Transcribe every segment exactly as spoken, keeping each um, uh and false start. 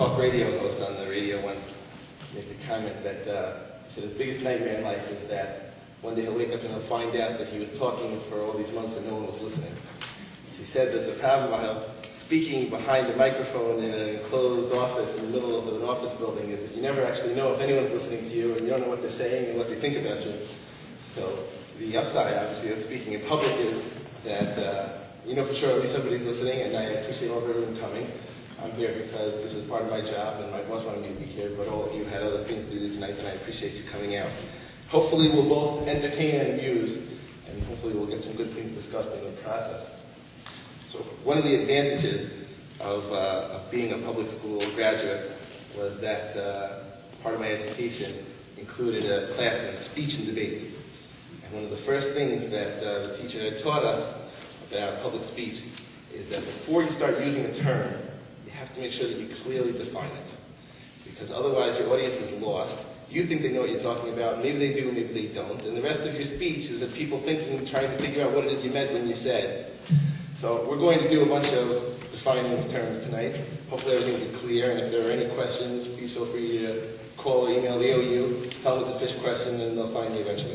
talk radio host on the radio once made the comment that uh, he said his biggest nightmare in life is that one day he'll wake up and he'll find out that he was talking for all these months and no one was listening. So he said that the problem about speaking behind a microphone in an enclosed office in the middle of an office building is that you never actually know if anyone's listening to you and you don't know what they're saying and what they think about you. So the upside, obviously, of speaking in public is that uh, you know for sure at least somebody's listening, and I appreciate all of everyone coming. I'm here because this is part of my job and my boss wanted me to be here, but all of you had other things to do tonight and I appreciate you coming out. Hopefully we'll both entertain and amuse, and hopefully we'll get some good things discussed in the process. So one of the advantages of, uh, of being a public school graduate was that uh, part of my education included a class in speech and debate. And one of the first things that uh, the teacher had taught us about public speech is that before you start using a term, you have to make sure that you clearly define it. Because otherwise your audience is lost. You think they know what you're talking about, maybe they do, maybe they don't. And the rest of your speech is that people thinking, trying to figure out what it is you meant when you said. So we're going to do a bunch of defining terms tonight. Hopefully everything will be clear, and if there are any questions, please feel free to call or email the O U, tell them it's a fish question, and they'll find me eventually.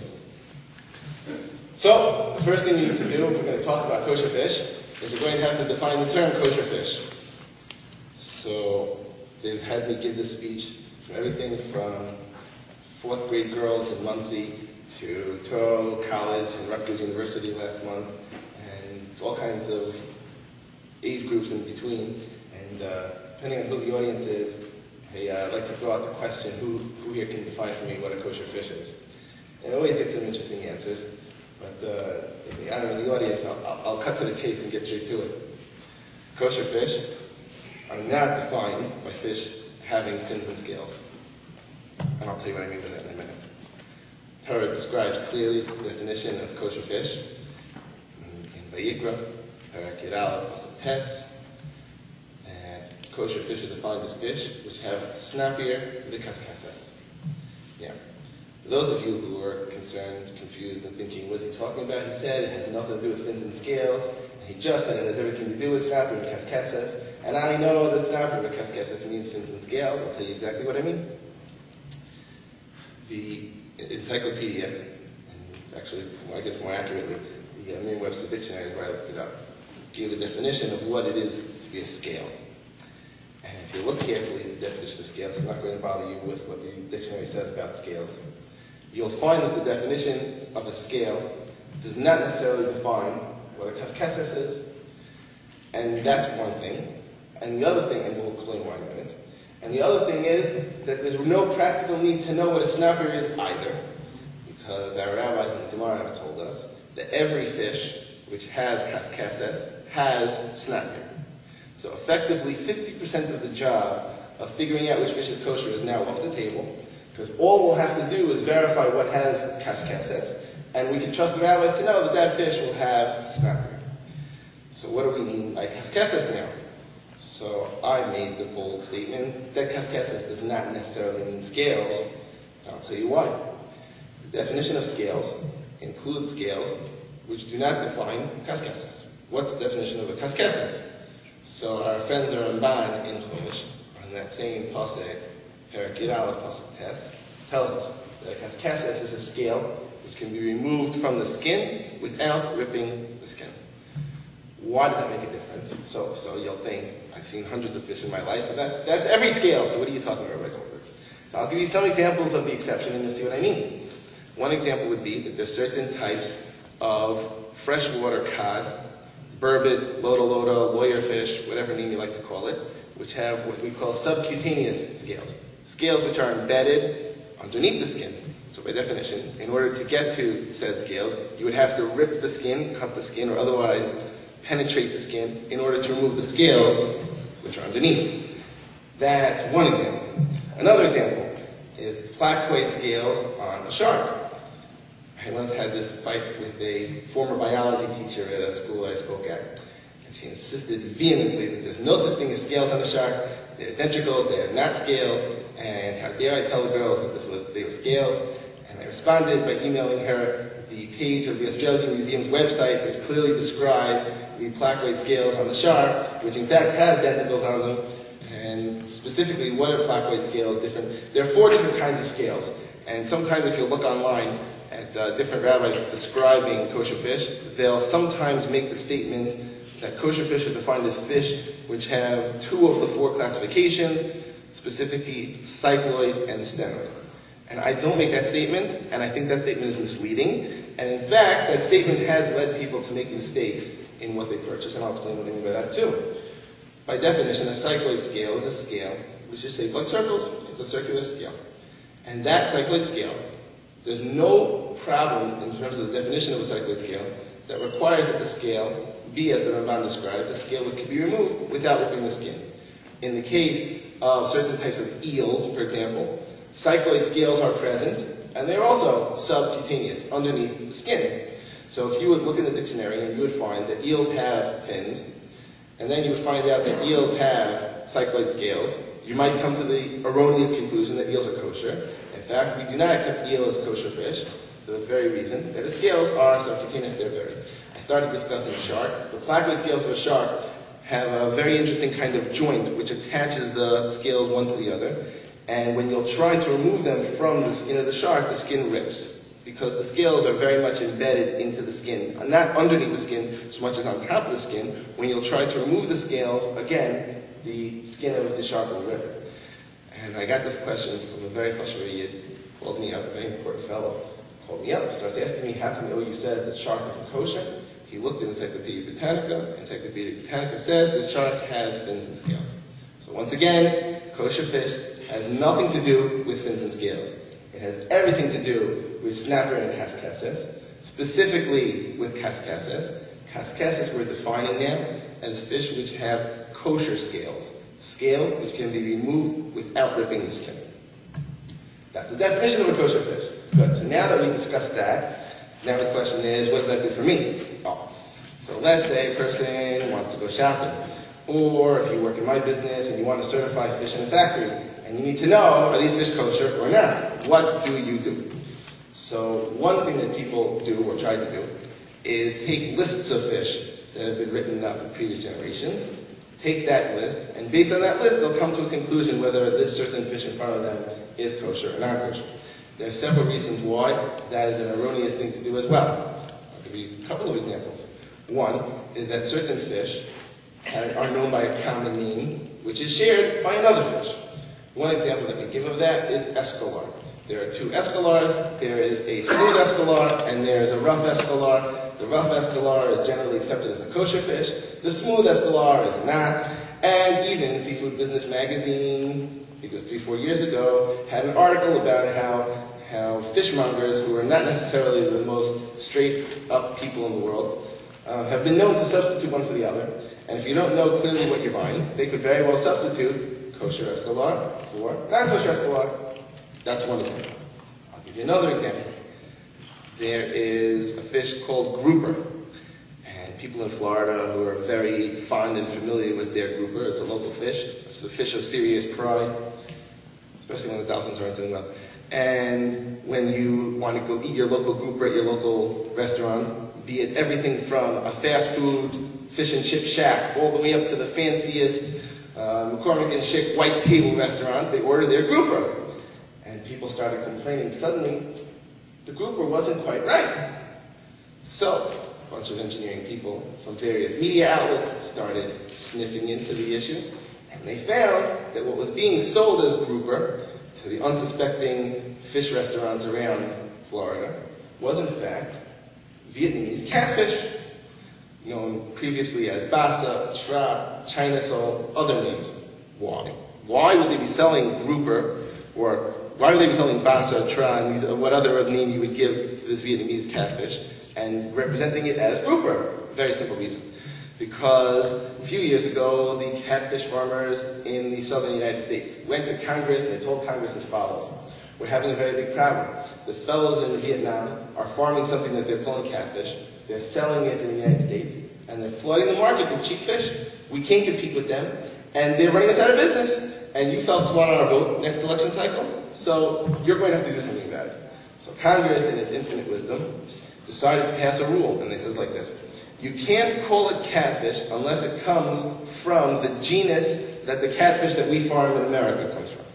So, the first thing you need to do if we're going to talk about kosher fish is we're going to have to define the term kosher fish. So, they've had me give this speech from everything from fourth grade girls in Muncie to Touro College and Rutgers University last month, and all kinds of age groups in between. And uh, depending on who the audience is, hey, uh, I'd like to throw out the question, who, who here can define for me what a kosher fish is? And I always get some interesting answers, but uh, in the honor of the audience, I'll, I'll, I'll cut to the chase and get straight to it. Kosher fish are not defined by fish having fins and scales. And I'll tell you what I mean by that in a minute. Torah describes clearly the definition of kosher fish in Vayikra, Parak Yud Aleph, Pasuk Tes. And kosher fish are defined as fish which have snappier v'kaskasas. Yeah. For those of you who are concerned, confused, and thinking, what is he talking about? He said it has nothing to do with fins and scales, and he just said it has everything to do with snappier v'kaskasas. And I know that snappier v'kaskasas means fins and scales. I'll tell you exactly what I mean. The encyclopedia, and actually, I guess more accurately, the uh, Merriam-Webster Dictionary, where I looked it up, gave a definition of what it is to be a scale. And if you look carefully at the definition of scales, I'm not going to bother you with what the dictionary says about scales. You'll find that the definition of a scale does not necessarily define what a kaskasas is. And that's one thing. And the other thing, and we'll explain why in a minute, and the other thing is that there's no practical need to know what a snapper is either, because our rabbis in the Gemara have told us that every fish which has kaskasas has snapper. So effectively, fifty percent of the job of figuring out which fish is kosher is now off the table, because all we'll have to do is verify what has kaskasas, and we can trust the rabbis to know that that fish will have snapper. So what do we mean by kaskasas now? So I made the bold statement that kaskasas does not necessarily mean scales, and I'll tell you why. The definition of scales includes scales which do not define kaskasas. What's the definition of a kaskasas? So our friend the Ramban in Chumash, on that same pasuk, Parak Yud Aleph pasuk Tes, tells us that a kaskasas is a scale which can be removed from the skin without ripping the skin. Why does that make a difference? So, so you'll think, I've seen hundreds of fish in my life, and that's, that's every scale, so what are you talking about, Rabbi Goldberg? So I'll give you some examples of the exception, and you'll see what I mean. One example would be that there's certain types of freshwater cod, burbot, loda loda, lawyer fish, whatever name you like to call it, which have what we call subcutaneous scales. Scales which are embedded underneath the skin. So by definition, in order to get to said scales, you would have to rip the skin, cut the skin, or otherwise penetrate the skin in order to remove the scales which are underneath. That's one example. Another example is the placoid scales on a shark. I once had this fight with a former biology teacher at a school I spoke at, and she insisted vehemently that there's no such thing as scales on a shark. They're dentricles, they're not scales, and how dare I tell the girls that this was they were scales. And I responded by emailing her the page of the Australian Museum's website, which clearly describes the placoid scales on the shark, which in fact have denticles on them, And specifically, what are placoid scales different? There are four different kinds of scales. And sometimes if you look online at uh, different rabbis describing kosher fish, they'll sometimes make the statement that kosher fish are defined as fish which have two of the four classifications, specifically cycloid and stenoid. And I don't make that statement, and I think that statement is misleading. And in fact, that statement has led people to make mistakes in what they purchase, and I'll explain what I mean by that too. By definition, a cycloid scale is a scale which is shaped like circles. It's a circular scale. And that cycloid scale, there's no problem in terms of the definition of a cycloid scale that requires that the scale be, as the Ramban describes, a scale that can be removed without ripping the skin. In the case of certain types of eels, for example, cycloid scales are present, and they're also subcutaneous, underneath the skin. So if you would look in the dictionary, and you would find that eels have fins, and then you would find out that eels have cycloid scales, you might come to the erroneous conclusion that eels are kosher. In fact, we do not accept eel as kosher fish for the very reason that its scales are subcutaneous, they're buried. I started discussing shark. The placoid scales of a shark have a very interesting kind of joint which attaches the scales one to the other. And when you'll try to remove them from the skin of the shark, the skin rips, because the scales are very much embedded into the skin, not underneath the skin as much as on top of the skin. When you'll try to remove the scales, again, the skin of the shark will rip. And I got this question from a very frustrated yid, called me up, a very important fellow, called me up, starts asking me, how come O U says that shark isn't kosher? He looked in Encyclopedia Britannica. Encyclopedia Britannica says that shark has fins and scales. So once again, kosher fish has nothing to do with fins and scales. It has everything to do with snapper and cascases, specifically with cascases. Cascases we're defining now as fish which have kosher scales, scales which can be removed without ripping the skin. That's the definition of a kosher fish. Good. So now that we discussed that, now the question is, what does that do for me? Oh. So let's say a person wants to go shopping. Or if you work in my business and you want to certify fish in a factory, and you need to know, are these fish kosher or not? What do you do? So one thing that people do, or try to do, is take lists of fish that have been written up in previous generations, take that list, and based on that list, they'll come to a conclusion whether this certain fish in front of them is kosher or not kosher. There are several reasons why that is an erroneous thing to do as well. I'll give you a couple of examples. One is that certain fish are known by a common name, which is shared by another fish. One example that we give of that is escolar. There are two escolars. There is a smooth escolar and there is a rough escolar. The rough escolar is generally accepted as a kosher fish. The smooth escolar is not. And even Seafood Business Magazine, I think it was three, four years ago, had an article about how, how fishmongers, who are not necessarily the most straight-up people in the world, uh, have been known to substitute one for the other. And if you don't know clearly what you're buying, they could very well substitute kosher escolar for non-kosher escolar. That's one example. I'll give you another example. There is a fish called grouper. And people in Florida who are very fond and familiar with their grouper, it's a local fish. It's a fish of serious pride, especially when the dolphins aren't doing well. And when you want to go eat your local grouper at your local restaurant, be it everything from a fast food fish and chip shack all the way up to the fanciest uh, McCormick and Schick white table restaurant, they order their grouper. And people started complaining. Suddenly, the grouper wasn't quite right. So, a bunch of engineering people from various media outlets started sniffing into the issue, and they found that what was being sold as grouper to the unsuspecting fish restaurants around Florida was, in fact, Vietnamese catfish, known previously as basa, tra, China sole, other names. Why? Why would they be selling grouper, or why would they be selling basa, tra, and these, what other name you would give to this Vietnamese catfish, and representing it as grouper? Very simple reason. Because a few years ago, the catfish farmers in the southern United States went to Congress and they told Congress as follows: we're having a very big problem. The fellows in Vietnam are farming something that they're calling catfish. They're selling it in the United States, and they're flooding the market with cheap fish. We can't compete with them, and they're running us out of business. And you fellas want our vote next election cycle, so you're going to have to do something about it. So Congress, in its infinite wisdom, decided to pass a rule, and it says like this: you can't call it catfish unless it comes from the genus that the catfish that we farm in America comes from.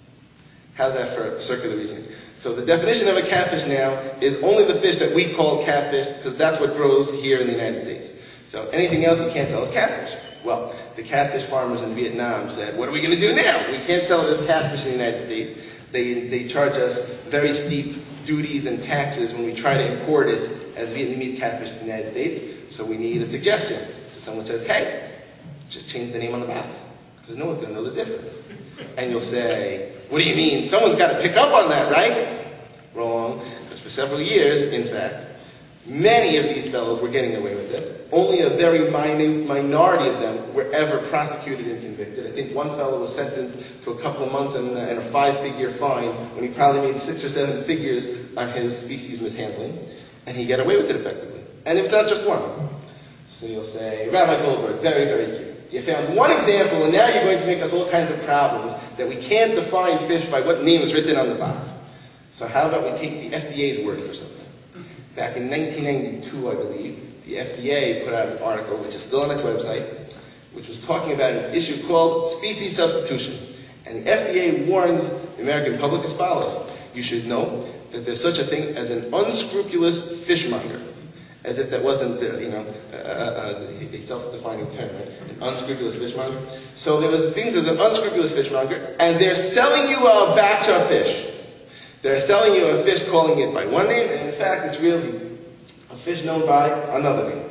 How's that for circular reasoning? So the definition of a catfish now is only the fish that we call catfish, because that's what grows here in the United States. So anything else you can't tell is catfish. Well, the catfish farmers in Vietnam said, what are we going to do now? We can't sell it as catfish in the United States. They, they charge us very steep duties and taxes when we try to import it as Vietnamese catfish to the United States. So we need a suggestion. So someone says, hey, just change the name on the box, because no one's going to know the difference. And you'll say, what do you mean? Someone's got to pick up on that, right? Wrong. Because for several years, in fact, many of these fellows were getting away with it. Only a very minute minority of them were ever prosecuted and convicted. I think one fellow was sentenced to a couple of months and, and a five-figure fine when he probably made six or seven figures on his species mishandling. And he got away with it effectively. And it's not just one. So you'll say, Rabbi Goldberg, very, very cute. You found one example, and now you're going to make us all kinds of problems that we can't define fish by what name is written on the box. So how about we take the F D A's word for something? Back in nineteen ninety-two, I believe, the F D A put out an article, which is still on its website, which was talking about an issue called species substitution. And the F D A warns the American public as follows. You should know that there's such a thing as an unscrupulous fishmonger. As if that wasn't, uh, you know, uh, uh, a self-defining term, right? An unscrupulous fishmonger. So there was things as an unscrupulous fishmonger, and they're selling you a batch of fish. They're selling you a fish, calling it by one name, and in fact, it's really a fish known by another name.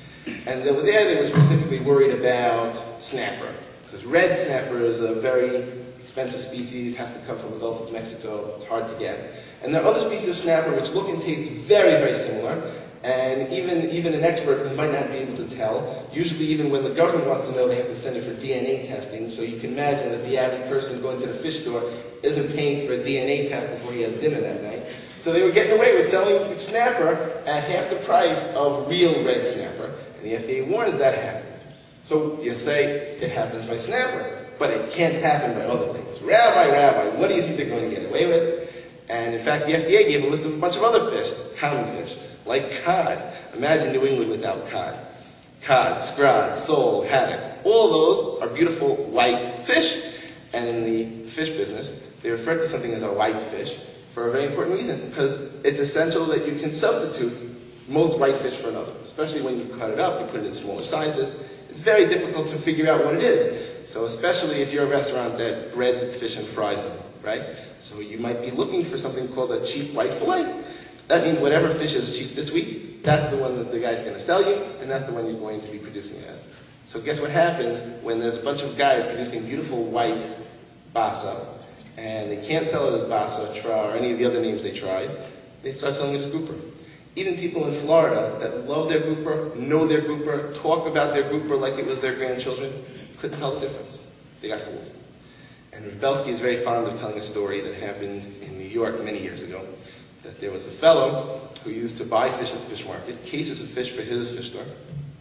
And over there, they were specifically worried about snapper, because red snapper is a very expensive species, has to come from the Gulf of Mexico, it's hard to get. And there are other species of snapper which look and taste very, very similar. And even, even an expert might not be able to tell. Usually even when the government wants to know, they have to send it for D N A testing. So you can imagine that the average person going to the fish store isn't paying for a D N A test before he has dinner that night. So they were getting away with selling snapper at half the price of real red snapper. And the F D A warns that happens. So you say it happens by snapper, but it can't happen by other things. Rabbi, Rabbi, what do you think they're going to get away with? And in fact, the F D A gave a list of a bunch of other fish, common fish. Like cod. Imagine New England without cod. Cod, scrod, sole, haddock. All those are beautiful white fish. And in the fish business, they refer to something as a white fish for a very important reason. Because it's essential that you can substitute most white fish for another. Especially when you cut it up, you put it in smaller sizes. It's very difficult to figure out what it is. So especially if you're a restaurant that breads its fish and fries them, right? So you might be looking for something called a cheap white fillet. That means whatever fish is cheap this week, that's the one that the guy's going to sell you, and that's the one you're going to be producing it as. So guess what happens when there's a bunch of guys producing beautiful white basa, and they can't sell it as basa, tra, or any of the other names they tried. They start selling it as grouper. Even people in Florida that love their grouper, know their grouper, talk about their grouper like it was their grandchildren, couldn't tell the difference. They got fooled. And Rebelsky is very fond of telling a story that happened in New York many years ago. That there was a fellow who used to buy fish at the fish market, cases of fish for his fish store.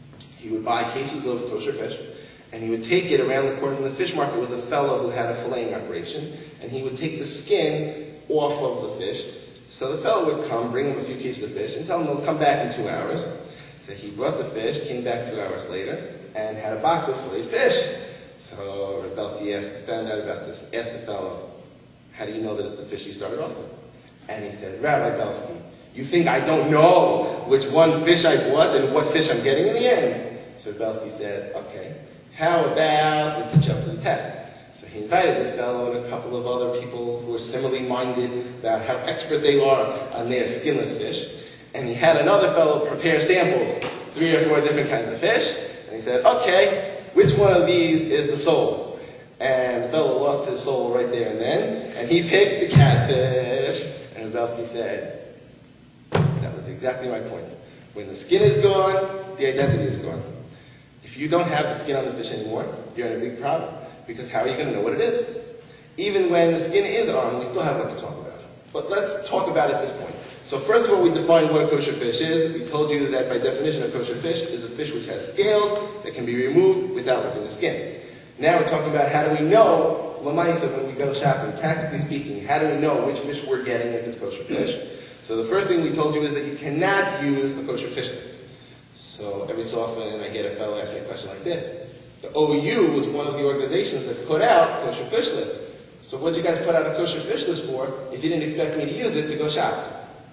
He would buy cases of kosher fish, and he would take it around the corner from the fish market. Was a fellow who had a filleting operation, and he would take the skin off of the fish. So the fellow would come, bring him a few cases of fish, and tell him he'll come back in two hours. So he brought the fish, came back two hours later, and had a box of filleted fish. So Rebelsky asked, found out about this, asked the fellow, how do you know that it's the fish you started off with? And he said, Rabbi Belsky, you think I don't know which one fish I bought and what fish I'm getting in the end? So Belsky said, okay, how about we put you up to the test? So he invited this fellow and a couple of other people who were similarly minded about how expert they are on their skinless fish. And he had another fellow prepare samples, three or four different kinds of fish. And he said, okay, which one of these is the sole? And the fellow lost his soul right there and then, and he picked the catfish. And Belsky said, that was exactly my point. When the skin is gone, the identity is gone. If you don't have the skin on the fish anymore, you're in a big problem. Because how are you going to know what it is? Even when the skin is on, we still have what to talk about. But let's talk about it at this point. So first of all, we defined what a kosher fish is. We told you that by definition, a kosher fish is a fish which has scales that can be removed without ripping the skin. Now we're talking about how do we know Lamaisa, when we go shopping, practically speaking, how do we know which fish we're getting if it's kosher fish? So the first thing we told you is that you cannot use a kosher fish list. So every so often I get a fellow ask me a question like this. The O U was one of the organizations that put out Kosher Fish List. So what did you guys put out a Kosher Fish List for if you didn't expect me to use it to go shopping?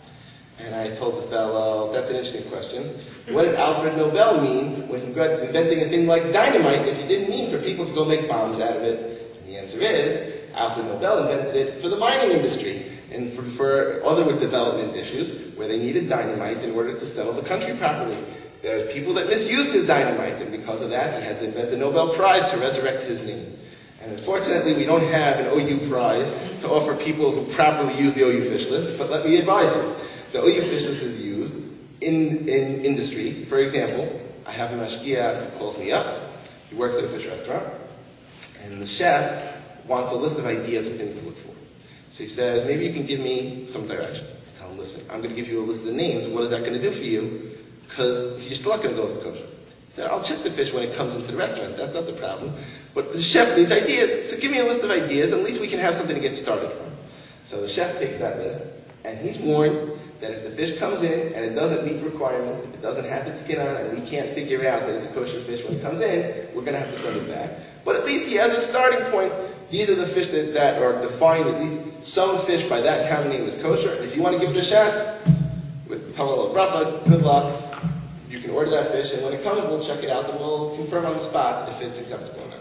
And I told the fellow, that's an interesting question. What did Alfred Nobel mean when he got to inventing a thing like dynamite if he didn't mean for people to go make bombs out of it? And the answer is, Alfred Nobel invented it for the mining industry and for, for other development issues where they needed dynamite in order to settle the country properly. There's people that misused his dynamite, and because of that, he had to invent the Nobel Prize to resurrect his name. And unfortunately, we don't have an O U prize to offer people who properly use the O U fish list, but let me advise you. The O U fish list is used in, in industry. For example, I have a mashgiach who calls me up. He works at a fish restaurant, and the chef wants a list of ideas of things to look for. So he says, maybe you can give me some direction. I tell him, listen, I'm going to give you a list of names. What is that going to do for you? Because you're still not going to go with kosher. He said, I'll check the fish when it comes into the restaurant. That's not the problem. But the chef needs ideas. So give me a list of ideas, and at least we can have something to get started from. So the chef takes that list, and he's warned that if the fish comes in and it doesn't meet the requirements, if it doesn't have its skin on, and we can't figure out that it's a kosher fish when it comes in, we're going to have to send it back. But at least he has a starting point. These are the fish that, that are defined, at least some fish by that common name is kosher. If you want to give it a shot, with Talal Bracha, good luck. You can order that fish, and when it comes, we'll check it out, and we'll confirm on the spot if it's acceptable or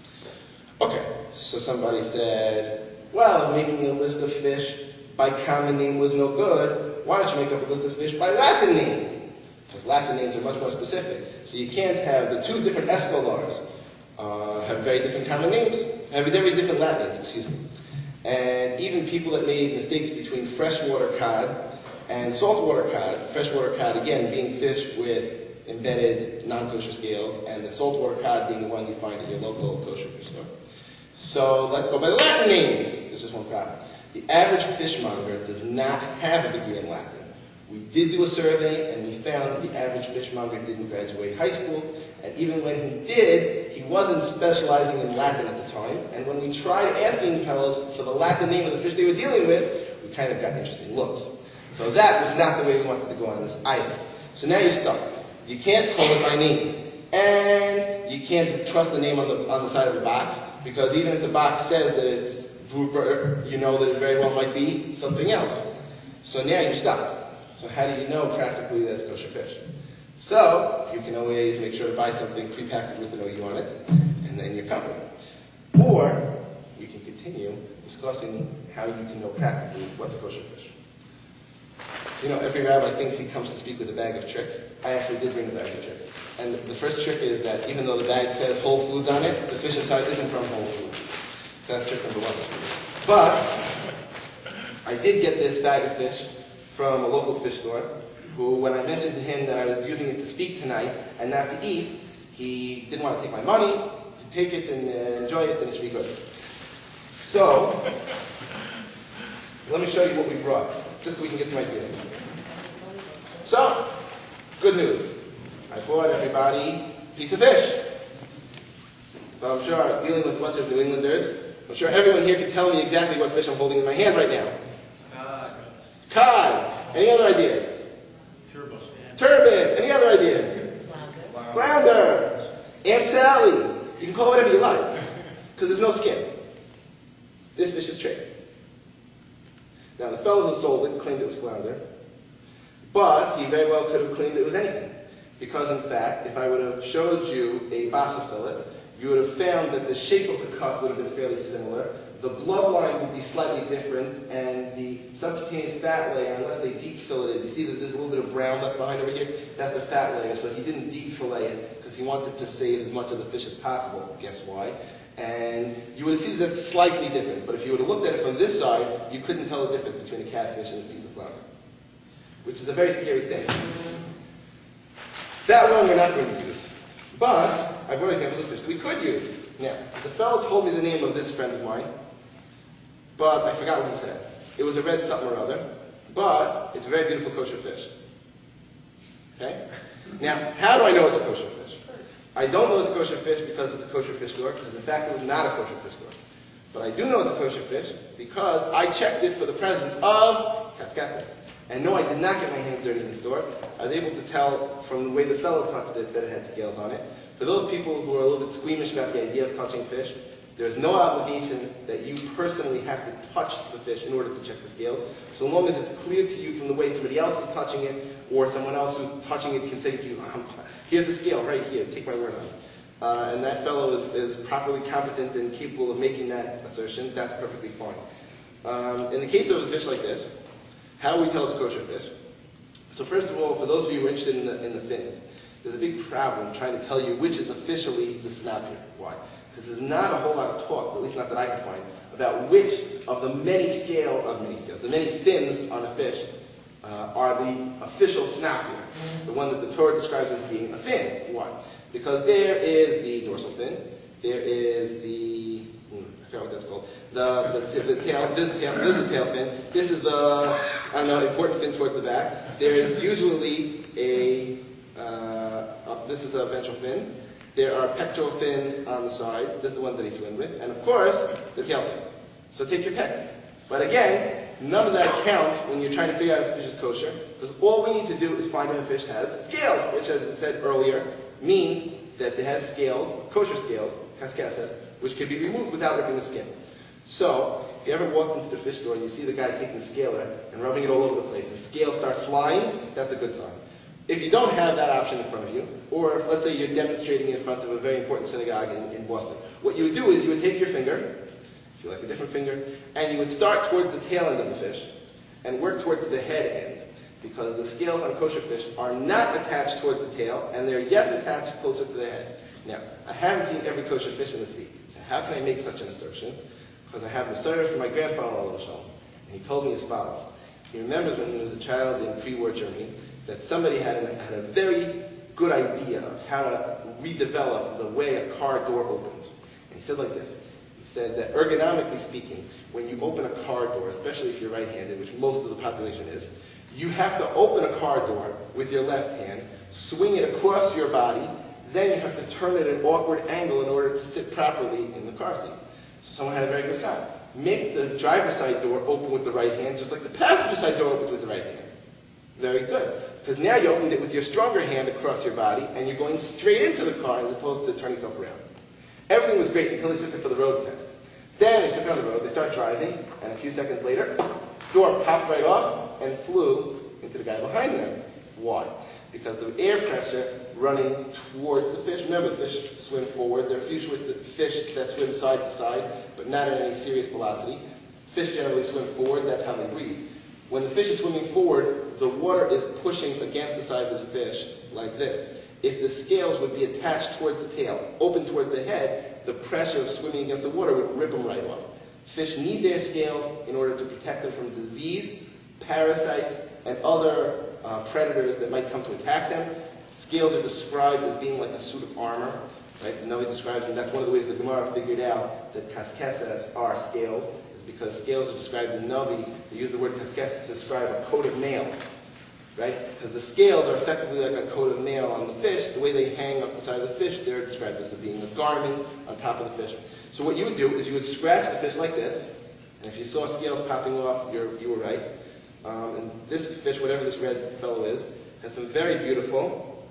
not. Okay, so somebody said, well, making a list of fish by common name was no good. Why don't you make up a list of fish by Latin name? Because Latin names are much more specific. So you can't have the two different escalars uh, have very different common names, have very different Latin names, excuse me. And even people that made mistakes between freshwater cod and saltwater cod, freshwater cod again being fish with embedded non-kosher scales, and the saltwater cod being the one you find at your local kosher fish store. So let's go by the Latin names. This is one problem. The average fishmonger does not have a degree in Latin. We did do a survey, and we found that the average fishmonger didn't graduate high school, and even when he did, he wasn't specializing in Latin at the time. And when we tried asking fellows for the Latin name of the fish they were dealing with, we kind of got interesting looks. So that was not the way we wanted to go on this either. So now you're stuck. You can't call it by name. And you can't trust the name on the, on the side of the box, because even if the box says that it's Vuper, you know that it very well might be something else. So now you're stuck. So how do you know practically that it's kosher fish? So you can always make sure to buy something prepackaged with an O U on it, and then you're covered. Or you can continue discussing how you can know practically what's a kosher fish. You know, every rabbi thinks he comes to speak with a bag of tricks. I actually did bring a bag of tricks. And the, the first trick is that even though the bag says Whole Foods on it, the fish inside isn't from Whole Foods. So that's trick number one. But I did get this bag of fish from a local fish store, who, when I mentioned to him that I was using it to speak tonight and not to eat, he didn't want to take my money. To take it and uh, enjoy it, then it should be good. So, let me show you what we brought, just so we can get some ideas. So, good news. I bought everybody a piece of fish. So I'm sure I'm dealing with a bunch of New Englanders. I'm sure everyone here can tell me exactly what fish I'm holding in my hand right now. Cod. Cod. Any other ideas? Turbot. Turbot. Any other ideas? Flounder. Flounder. Aunt Sally. You can call it whatever you like, because there's no skin. This fish is tricky. Now, the fellow who sold it claimed it was flounder, but he very well could have claimed it was anything. Because, in fact, if I would have showed you a basa fillet, you would have found that the shape of the cut would have been fairly similar. The bloodline would be slightly different, and the subcutaneous fat layer, unless they deep filleted, you see that there's a little bit of brown left behind over here? That's the fat layer, so he didn't deep fillet it because he wanted to save as much of the fish as possible. Guess why? And you would have seen that that's slightly different, but if you would have looked at it from this side, you couldn't tell the difference between a catfish and a piece of flounder, which is a very scary thing. That one we're not going to use. But I've already examples of fish that we could use. Now, the fellow told me the name of this friend of mine, but I forgot what he said. It was a red something or other, but it's a very beautiful kosher fish. Okay? Now, how do I know it's a kosher fish? I don't know it's a kosher fish because it's a kosher fish store, because in fact it was not a kosher fish store. But I do know it's a kosher fish because I checked it for the presence of cascasas. And no, I did not get my hands dirty in the store. I was able to tell from the way the fellow touched it that it had scales on it. For those people who are a little bit squeamish about the idea of touching fish, there's no obligation that you personally have to touch the fish in order to check the scales, so long as it's clear to you from the way somebody else is touching it, or someone else who's touching it can say to you, here's the scale right here, take my word on it. Uh, and that fellow is, is properly competent and capable of making that assertion, that's perfectly fine. Um, in the case of a fish like this, how do we tell it's kosher fish? So first of all, for those of you who are interested in the, in the fins, there's a big problem trying to tell you which is officially the snapper. Why? Because there's not a whole lot of talk, at least not that I can find, about which of the many scale of many scales, the many fins on a fish, uh, are the official snapper, the one that the Torah describes as being a fin. Why? Because there is the dorsal fin, there is the, hmm, I forgot what that's called, the, the, the tail, this is the tail, this is the tail fin, this is the, I don't know, important fin towards the back. There is usually a, uh, uh, this is a ventral fin. There are pectoral fins on the sides, this is the one that he swims with, and of course, the tail fin. So take your pick. But again, none of that counts when you're trying to figure out if a fish is kosher, because all we need to do is find if a fish has scales, which, as I said earlier, means that it has scales, kosher scales, cascasas, which can be removed without ripping the skin. So, if you ever walk into the fish store and you see the guy taking the scaler and rubbing it all over the place, and scales start flying, that's a good sign. If you don't have that option in front of you, or if, let's say, you're demonstrating in front of a very important synagogue in, in Boston, what you would do is you would take your finger, if you like a different finger, and you would start towards the tail end of the fish and work towards the head end, because the scales on kosher fish are not attached towards the tail, and they're, yes, attached closer to the head. Now, I haven't seen every kosher fish in the sea, so how can I make such an assertion? Because I have the story from my grandfather, and he told me as follows. He remembers when he was a child in pre-war Germany, that somebody had, an, had a very good idea of how to redevelop the way a car door opens. And he said like this. He said that ergonomically speaking, when you open a car door, especially if you're right-handed, which most of the population is, you have to open a car door with your left hand, swing it across your body, then you have to turn it at an awkward angle in order to sit properly in the car seat. So someone had a very good thought. Make the driver's side door open with the right hand, just like the passenger side door opens with the right hand. Very good. Because now you opened it with your stronger hand across your body, and you're going straight into the car as opposed to turning yourself around. Everything was great until they took it for the road test. Then they took it on the road, they start driving, and a few seconds later, door popped right off and flew into the guy behind them. Why? Because the air pressure running towards the fish, remember the fish swim forward, there are few fish that swim side to side, but not at any serious velocity. Fish generally swim forward, that's how they breathe. When the fish is swimming forward, the water is pushing against the sides of the fish like this. If the scales would be attached towards the tail, open towards the head, the pressure of swimming against the water would rip them right off. Fish need their scales in order to protect them from disease, parasites, and other uh, predators that might come to attack them. Scales are described as being like a suit of armor. Right? And nobody describes them. That's one of the ways the Gemara figured out that kaskesas are scales, is because scales are described in Navi. They use the word kaskesas to describe a coat of mail. Right? Because the scales are effectively like a coat of mail on the fish. The way they hang up the side of the fish, they're described as being a garment on top of the fish. So what you would do is you would scratch the fish like this, and if you saw scales popping off, you're, you were right. Um, and this fish, whatever this red fellow is, has some very beautiful,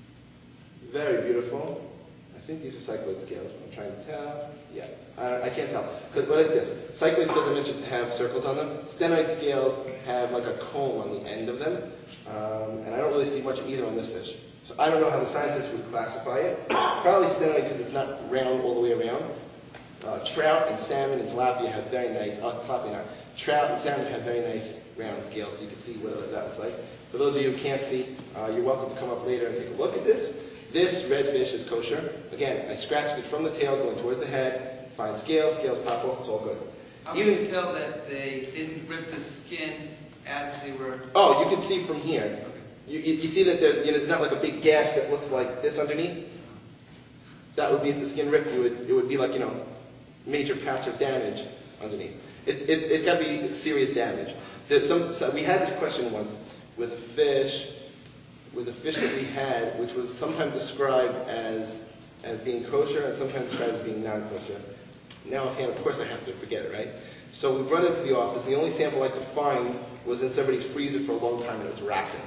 very beautiful, I think these are cycloid scales, I'm trying to tell. Yeah, uh, I can't tell. Because like this, cycloid scales I mentioned have circles on them. Stenoid scales have like a comb on the end of them. Um, and I don't really see much of either on this fish. So I don't know how the scientists would classify it. Probably stenoid because it's not round all the way around. Uh, trout and salmon and tilapia have very nice, oh, tilapia not. Trout and salmon have very nice round scales, so you can see what that looks like. For those of you who can't see, uh, you're welcome to come up later and take a look at this. This red fish is kosher. Again, I scratched it from the tail going towards the head, find scales, scales pop off, it's all good. How Even, can you tell that they didn't rip the skin as they were? Oh, you can see from here. Okay. You, you, you see that there, you know, there's not like a big gash that looks like this underneath? That would be if the skin ripped, you would, it would be like, you know, major patch of damage underneath. It, it, it's got to be serious damage. There's some, so we had this question once with a fish, with a fish that we had, which was sometimes described as, as being kosher and sometimes described as being non-kosher. Now offhand, of course I have to forget it, right? So we brought it to the office, and the only sample I could find was in somebody's freezer for a long time, and it was rotten.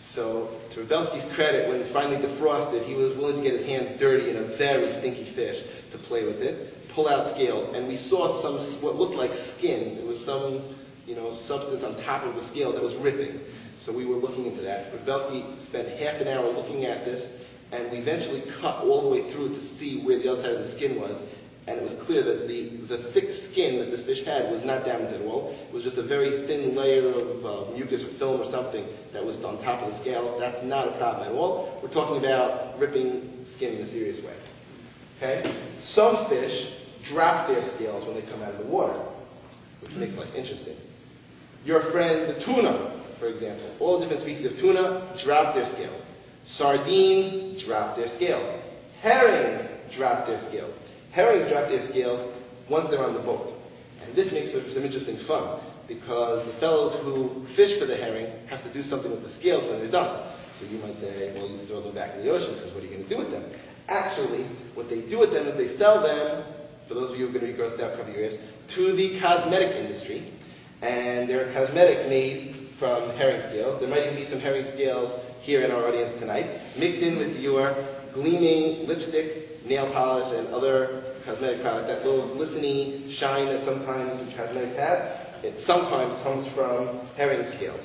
So, to Rebelski's credit, when it's finally defrosted, he was willing to get his hands dirty in a very stinky fish to play with it, pull out scales, and we saw some, what looked like skin. There was some, you know, substance on top of the scales that was ripping. So we were looking into that. Rebelski spent half an hour looking at this, and we eventually cut all the way through to see where the other side of the skin was. And it was clear that the, the thick skin that this fish had was not damaged at all. It was just a very thin layer of uh, mucus or film or something that was on top of the scales. That's not a problem at all. We're talking about ripping skin in a serious way. Okay? Some fish drop their scales when they come out of the water, which makes life interesting. Your friend, the tuna, for example, all different species of tuna drop their scales. Sardines drop their scales. Herrings drop their scales. Herrings drop their scales once they're on the boat. And this makes for some interesting fun, because the fellows who fish for the herring have to do something with the scales when they're done. So you might say, well, you throw them back in the ocean, because what are you going to do with them? Actually, what they do with them is they sell them, for those of you who are going to be grossed out, cover your ears, to the cosmetic industry. And there are cosmetics made from herring scales. There might even be some herring scales here in our audience tonight, mixed in with your gleaming lipstick, nail polish, and other cosmetic product. That little glistening shine that sometimes cosmetics have, it sometimes comes from herring scales.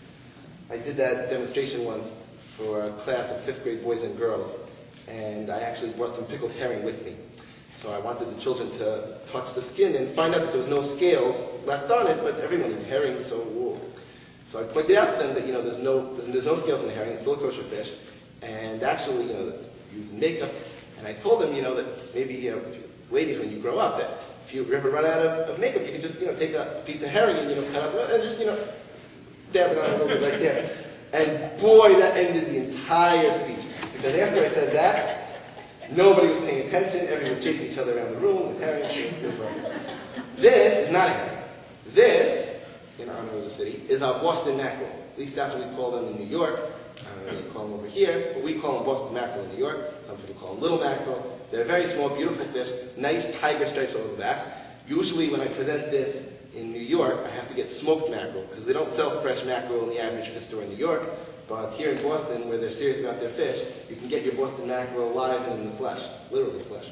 I did that demonstration once for a class of fifth grade boys and girls, and I actually brought some pickled herring with me. So I wanted the children to touch the skin and find out that there was no scales left on it, but everyone eats herring, so whoa. So I pointed out to them that, you know, there's no, there's, there's no scales in the herring, it's still a kosher fish, and actually, you know, it's used in makeup. And I told them, you know, that maybe, you know, if you, ladies, when you grow up, that if you ever run out of, of makeup, you can just, you know, take a piece of herring and, you know, cut up, and just, you know, dab it on a little bit right there. And boy, that ended the entire speech. Because after I said that, nobody was paying attention, everyone was chasing each other around the room with herring. This is not a herring. This, in honor of the city, is a Boston mackerel. At least that's what we call them in New York. I don't know what you call them over here, but we call them Boston mackerel in New York. Some people call them little mackerel. They're very small, beautiful fish, nice tiger stripes over the back. Usually when I present this in New York, I have to get smoked mackerel, because they don't sell fresh mackerel in the average fish store in New York. But here in Boston, where they're serious about their fish, you can get your Boston mackerel live and in the flesh, literally flesh.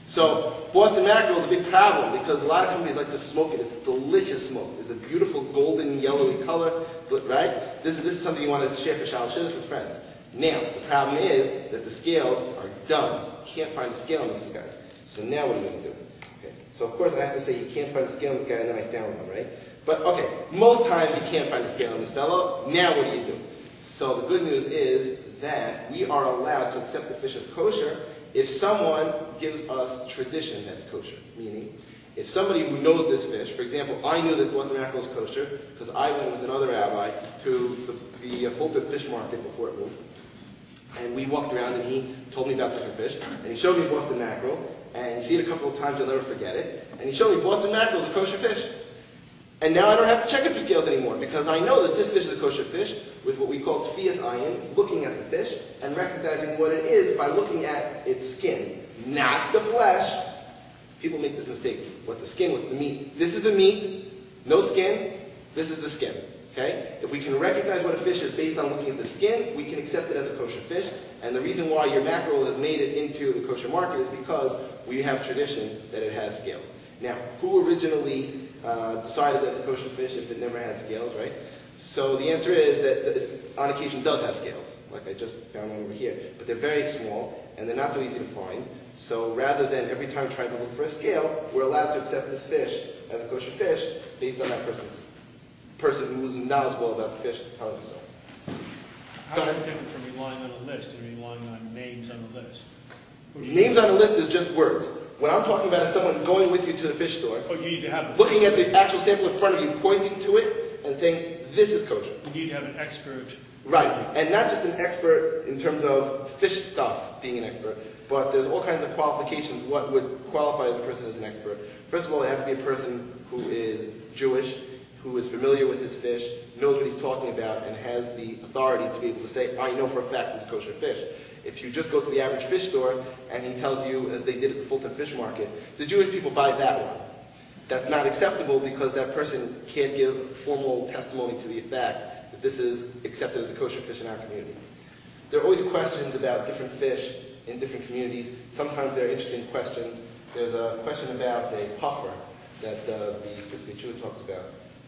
So Boston mackerel is a big problem, because a lot of companies like to smoke it. It's delicious smoke. It's a beautiful golden yellowy color, right? This is, this is something you want to share for Shalom Shidduch with friends. Now, the problem is that the scales are done. You can't find a scale on this guy. So now what are you going to do? Okay. So of course I have to say you can't find a scale on this guy, and then I found one, right? But okay, most times you can't find a scale on this fellow. Now what do you do? So the good news is that we are allowed to accept the fish as kosher if someone gives us tradition that's kosher. Meaning, if somebody who knows this fish, for example, I knew that Boston mackerel is kosher because I went with another rabbi to the, the Fulton Fish Market before it moved. And we walked around and he told me about different fish. And he showed me Boston mackerel. And you see it a couple of times, you'll never forget it. And he showed me Boston mackerel is a kosher fish. And now I don't have to check it for scales anymore, because I know that this fish is a kosher fish with what we call tfias ayin, looking at the fish and recognizing what it is by looking at its skin, not the flesh. People make this mistake. What's the skin? What's the meat? This is the meat, no skin. This is the skin. Okay? If we can recognize what a fish is based on looking at the skin, we can accept it as a kosher fish. And the reason why your mackerel has made it into the kosher market is because we have tradition that it has scales. Now, who originally uh, decided that the kosher fish if it never had scales, right? So the answer is that it, on occasion, does have scales, like I just found one over here. But they're very small, and they're not so easy to find. So rather than every time trying to look for a scale, we're allowed to accept this fish as a kosher fish based on that person's person who's knowledgeable about the fish telling us so. How is it different from relying on a list and relying on names on the list? Names on a list is just words. What I'm talking about is someone going with you to the fish store, oh, you need to have looking at the actual sample in front of you, pointing to it, and saying, this is kosher. You need to have an expert. Right, and not just an expert in terms of fish stuff being an expert, but there's all kinds of qualifications what would qualify as a person as an expert. First of all, it has to be a person who is Jewish, who is familiar with his fish, knows what he's talking about, and has the authority to be able to say, I know for a fact this is kosher fish. If you just go to the average fish store and he tells you, as they did at the Fulton Fish Market, the Jewish people buy that one. That's not acceptable because that person can't give formal testimony to the fact that this is accepted as a kosher fish in our community. There are always questions about different fish in different communities. Sometimes they're interesting questions. There's a question about a puffer that uh, the Pesach Yeshua talks about.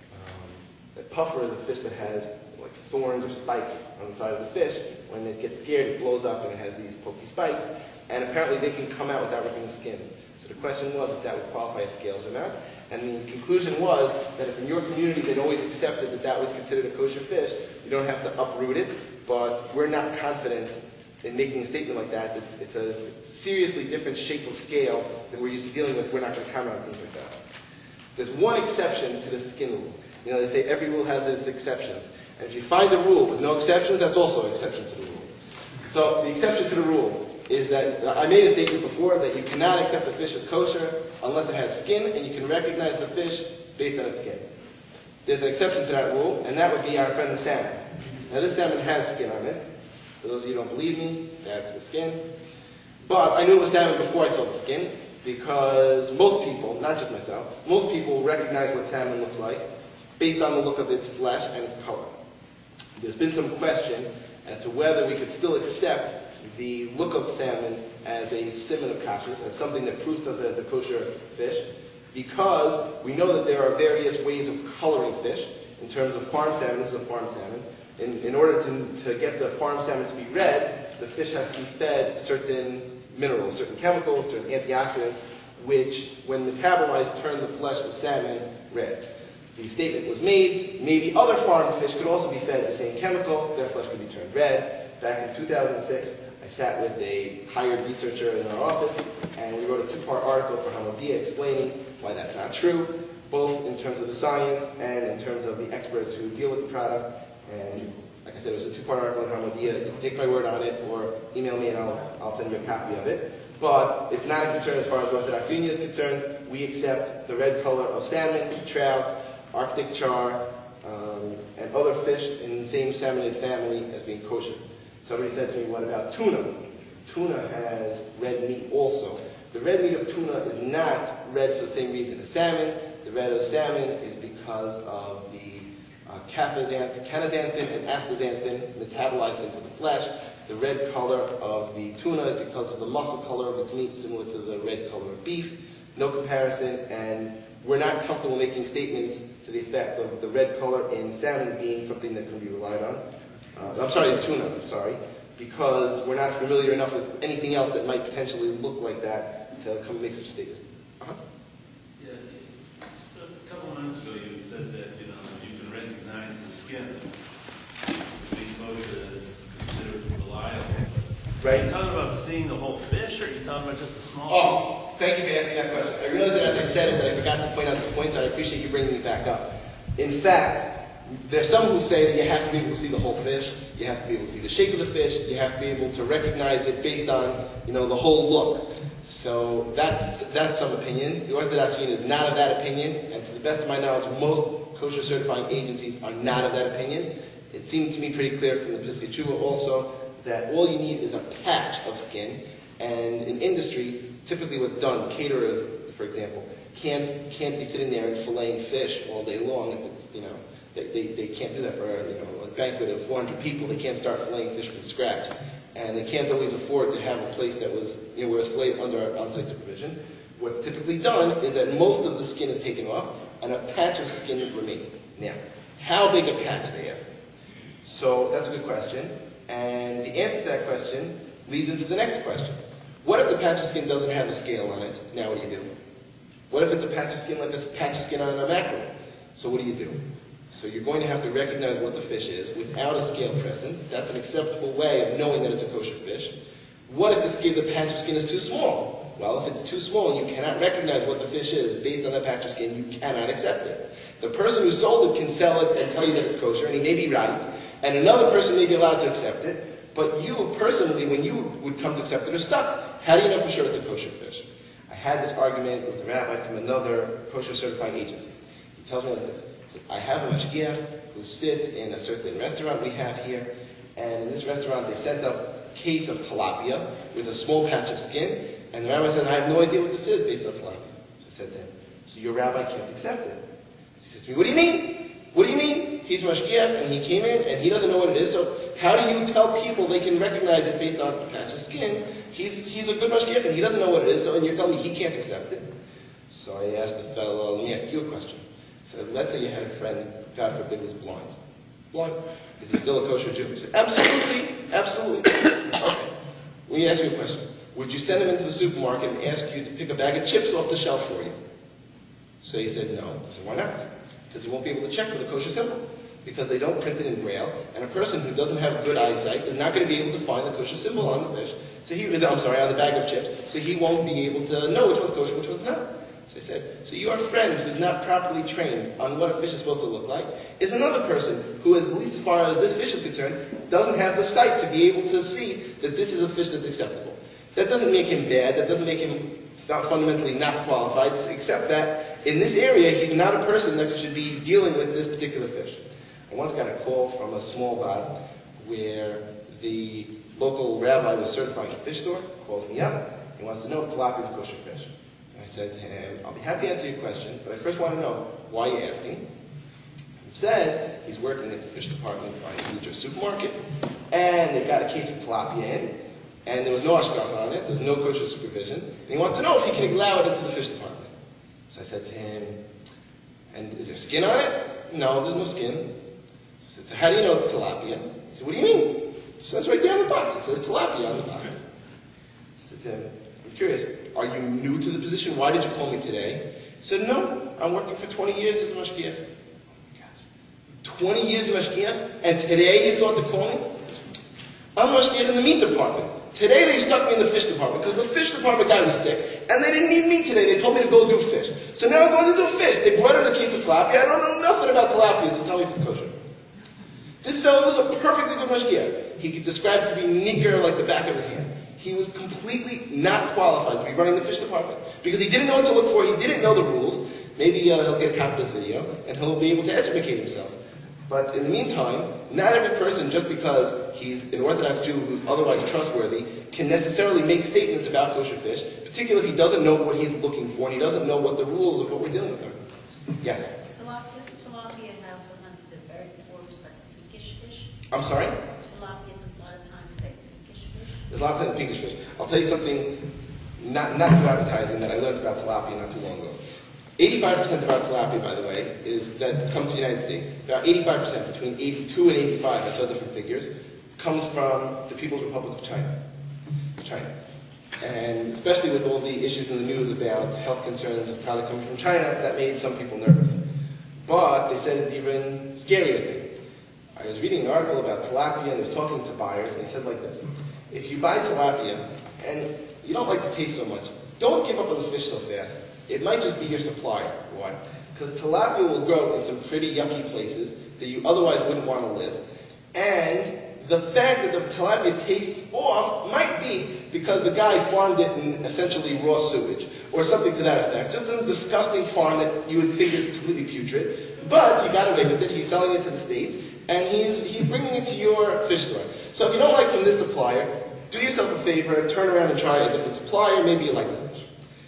Um, a puffer is a fish that has like thorns or spikes on the side of the fish. When it gets scared, it blows up and it has these pokey spikes. And apparently they can come out without ripping the skin. So the question was if that would qualify as scales or not. And the conclusion was that if in your community they'd always accepted that that was considered a kosher fish, you don't have to uproot it. But we're not confident in making a statement like that. It's, it's a seriously different shape of scale than we're used to dealing with. We're not going to comment on things like that. There's one exception to the skin rule. You know, they say every rule has its exceptions. And if you find a rule with no exceptions, that's also an exception to the rule. So the exception to the rule is that, I made a statement before that you cannot accept a fish as kosher unless it has skin, and you can recognize the fish based on its skin. There's an exception to that rule, and that would be our friend the salmon. Now this salmon has skin on it. For those of you who don't believe me, that's the skin. But I knew it was salmon before I saw the skin, because most people, not just myself, most people recognize what salmon looks like based on the look of its flesh and its color. There's been some question as to whether we could still accept the look of salmon as a siman of kashrus, as something that proves to us that it's a kosher fish, because we know that there are various ways of coloring fish. In terms of farm salmon, this is a farm salmon. In, in order to, to get the farm salmon to be red, the fish has to be fed certain minerals, certain chemicals, certain antioxidants, which, when metabolized, turn the flesh of salmon red. The statement was made, maybe other farm fish could also be fed the same chemical, their flesh could be turned red. Back in two thousand six, I sat with a hired researcher in our office, and we wrote a two-part article for Hamodia explaining why that's not true, both in terms of the science and in terms of the experts who deal with the product. And like I said, it was a two-part article in Hamodia. You can take my word on it or email me and I'll, I'll send you a copy of it. But it's not a concern as far as Orthodox Union is concerned. We accept the red color of salmon, trout, Arctic char, um, and other fish in the same salmonid family as being kosher. Somebody said to me, what about tuna? Tuna has red meat also. The red meat of tuna is not red for the same reason as salmon. The red of salmon is because of the uh, canaxanthin and astaxanthin metabolized into the flesh. The red color of the tuna is because of the muscle color of its meat, similar to the red color of beef. No comparison, and we're not comfortable making statements to the effect of the red color in salmon being something that can be relied on. Uh, I'm sorry, the tuna, I'm sorry, because we're not familiar enough with anything else that might potentially look like that to come and make such a statement. Uh-huh. Yeah, just a couple of minutes ago you said that, you know, you can recognize the skin. Being kosher is considered reliable. Right. Are you talking about seeing the whole fish, or are you talking about just a small Oh, thank you for asking that question. I realized that as I said it that I forgot to point out the points, so I appreciate you bringing me back up. In fact, there's some who say that you have to be able to see the whole fish, you have to be able to see the shape of the fish, you have to be able to recognize it based on, you know, the whole look. So that's that's some opinion. The Orthodox Union is not of that opinion, and to the best of my knowledge, most kosher certifying agencies are not of that opinion. It seemed to me pretty clear from the Pesach Yeshua also that all you need is a patch of skin, and in industry, typically what's done, caterers, for example, can't can't be sitting there and filleting fish all day long if it's, you know, they, they, they can't do that for, you know, a banquet of four hundred people. They can't start filleting fish from scratch. And they can't always afford to have a place that was, you know, where it's filleted under on-site supervision. What's typically done is that most of the skin is taken off and a patch of skin remains. Now, how big a patch, they ask me. So that's a good question. And the answer to that question leads into the next question. What if the patch of skin doesn't have a scale on it? Now what do you do? What if it's a patch of skin like a patch of skin on a mackerel? So what do you do? So you're going to have to recognize what the fish is without a scale present. That's an acceptable way of knowing that it's a kosher fish. What if the skin, the patch of skin is too small? Well, if it's too small and you cannot recognize what the fish is based on that patch of skin, you cannot accept it. The person who sold it can sell it and tell you that it's kosher, and he may be right, and another person may be allowed to accept it, but you personally, when you would come to accept it, are stuck. How do you know for sure it's a kosher fish? I had this argument with a rabbi from another kosher certifying agency. He tells me like this. He said, I have a mashgiach who sits in a certain restaurant we have here, and in this restaurant they sent up a case of tilapia with a small patch of skin, and the rabbi said, I have no idea what this is based on tilapia. So I said to him, so your rabbi can't accept it. He says to me, what do you mean? What do you mean? He's mashgiach and he came in and he doesn't know what it is. So how do you tell people they can recognize it based on a patch of skin? He's he's a good mashgiach and he doesn't know what it is. So and you're telling me he can't accept it. So I asked the fellow, let me ask you a question. I said, let's say you had a friend, God forbid, was blind. Blind. Is he still a kosher Jew? He said, absolutely, absolutely. Okay. Let me ask you a question. Would you send him into the supermarket and ask you to pick a bag of chips off the shelf for you? So he said no. I said, why not? Because he won't be able to check for the kosher symbol. Because they don't print it in Braille, and a person who doesn't have good eyesight is not going to be able to find the kosher symbol on the fish. So he, I'm sorry, on the bag of chips. So he won't be able to know which one's kosher, which one's not. So I said, so your friend who's not properly trained on what a fish is supposed to look like is another person who, as least as far as this fish is concerned, doesn't have the sight to be able to see that this is a fish that's acceptable. That doesn't make him bad. That doesn't make him not fundamentally not qualified, except that in this area, he's not a person that should be dealing with this particular fish. I once got a call from a small bar where the local rabbi was certifying a fish store, calls me up. He wants to know if tilapia is a kosher fish. And I said to him, I'll be happy to answer your question, but I first want to know why you're asking. He said he's working at the fish department by a major supermarket, and they got a case of tilapia in, and there was no ashgacha on it, there was no kosher supervision, and he wants to know if he can allow it into the fish department. So I said to him, and is there skin on it? No, there's no skin. I said, so how do you know it's tilapia? He said, what do you mean? It says right there on the box. It says tilapia on the box. I said to him, I'm curious, are you new to the position? Why did you call me today? He said, no, I'm working for twenty years as a mashgiach. Oh my gosh. twenty years as a mashgiach? And today you thought to call me? I'm a mashgiach in the meat department. Today they stuck me in the fish department because the fish department guy was sick. And they didn't need meat today. They told me to go do fish. So now I'm going to do fish. They brought in a case of tilapia. I don't know nothing about tilapia, so tell me if it's kosher. This fellow was a perfectly good mashgiach. He could describe to be nigger like the back of his hand. He was completely not qualified to be running the fish department because he didn't know what to look for. He didn't know the rules. Maybe uh, he'll get a copy of this video and he'll be able to educate himself. But in the meantime, not every person, just because he's an Orthodox Jew who's otherwise trustworthy, can necessarily make statements about kosher fish, particularly if he doesn't know what he's looking for and he doesn't know what the rules of what we're dealing with are. Yes? Tilapia, doesn't tilapia have sometimes the very forms like pinkish fish? I'm sorry? Tilapia is a lot of times like pinkish fish. There's a lot of times pinkish fish. I'll tell you something, not, not too advertising, that I learned about tilapia not too long ago. eighty-five percent of our tilapia, by the way, is that comes to the United States. About eighty-five percent, between eighty-two and eighty-five, I saw different figures, comes from the People's Republic of China. China. And especially with all the issues in the news about health concerns of product coming from China, that made some people nervous. But they said an even scarier thing. I was reading an article about tilapia and I was talking to buyers, and they said like this: if you buy tilapia and you don't like the taste so much, don't give up on the fish so fast. It might just be your supplier. Why? Because tilapia will grow in some pretty yucky places that you otherwise wouldn't want to live. And the fact that the tilapia tastes off might be because the guy farmed it in essentially raw sewage, or something to that effect. Just a disgusting farm that you would think is completely putrid. But he got away with it. He's selling it to the States, and he's, he's bringing it to your fish store. So if you don't like from this supplier, do yourself a favor, turn around and try a different supplier. Maybe you like the fish.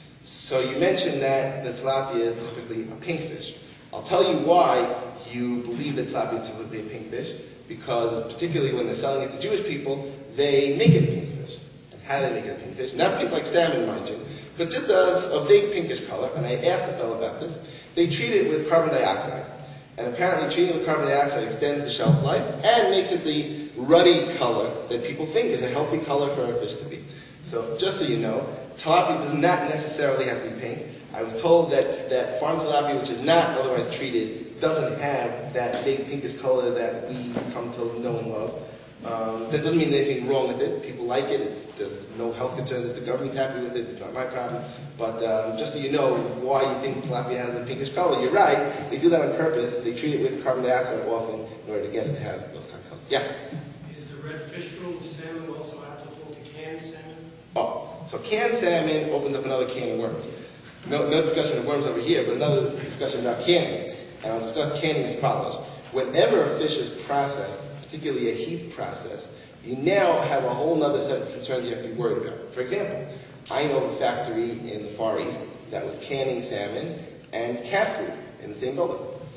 So you mentioned that the tilapia is typically a pink fish. I'll tell you why you believe that tilapia is typically a pink fish, because particularly when they're selling it to Jewish people, they make it a pink fish. And how do they make it a pink fish? Not pink like salmon, mind you, but just as a vague pinkish color. And I asked the fellow about this. They treat it with carbon dioxide. And apparently treating it with carbon dioxide extends the shelf life and makes it the ruddy color that people think is a healthy color for a fish to be. So just so you know, tilapia does not necessarily have to be pink. I was told that, that farm tilapia, which is not otherwise treated, doesn't have that big pinkish color that we come to know and love. Um, that doesn't mean anything wrong with it. People like it. It's, there's no health concerns. If the government's happy with it, it's not my problem. But um, just so you know why you think tilapia has a pinkish color, you're right. They do that on purpose. They treat it with carbon dioxide often in order to get it to have those kind of colors. Yeah? Is the red fish rule of salmon also applicable to canned salmon? Oh, so canned salmon opens up another can of worms. No, no discussion of worms over here, but another discussion about canning. And I'll discuss canning as follows. Whenever a fish is processed, particularly a heat process, you now have a whole other set of concerns you have to be worried about. For example, I know of a factory in the Far East that was canning salmon and cat food in the same building.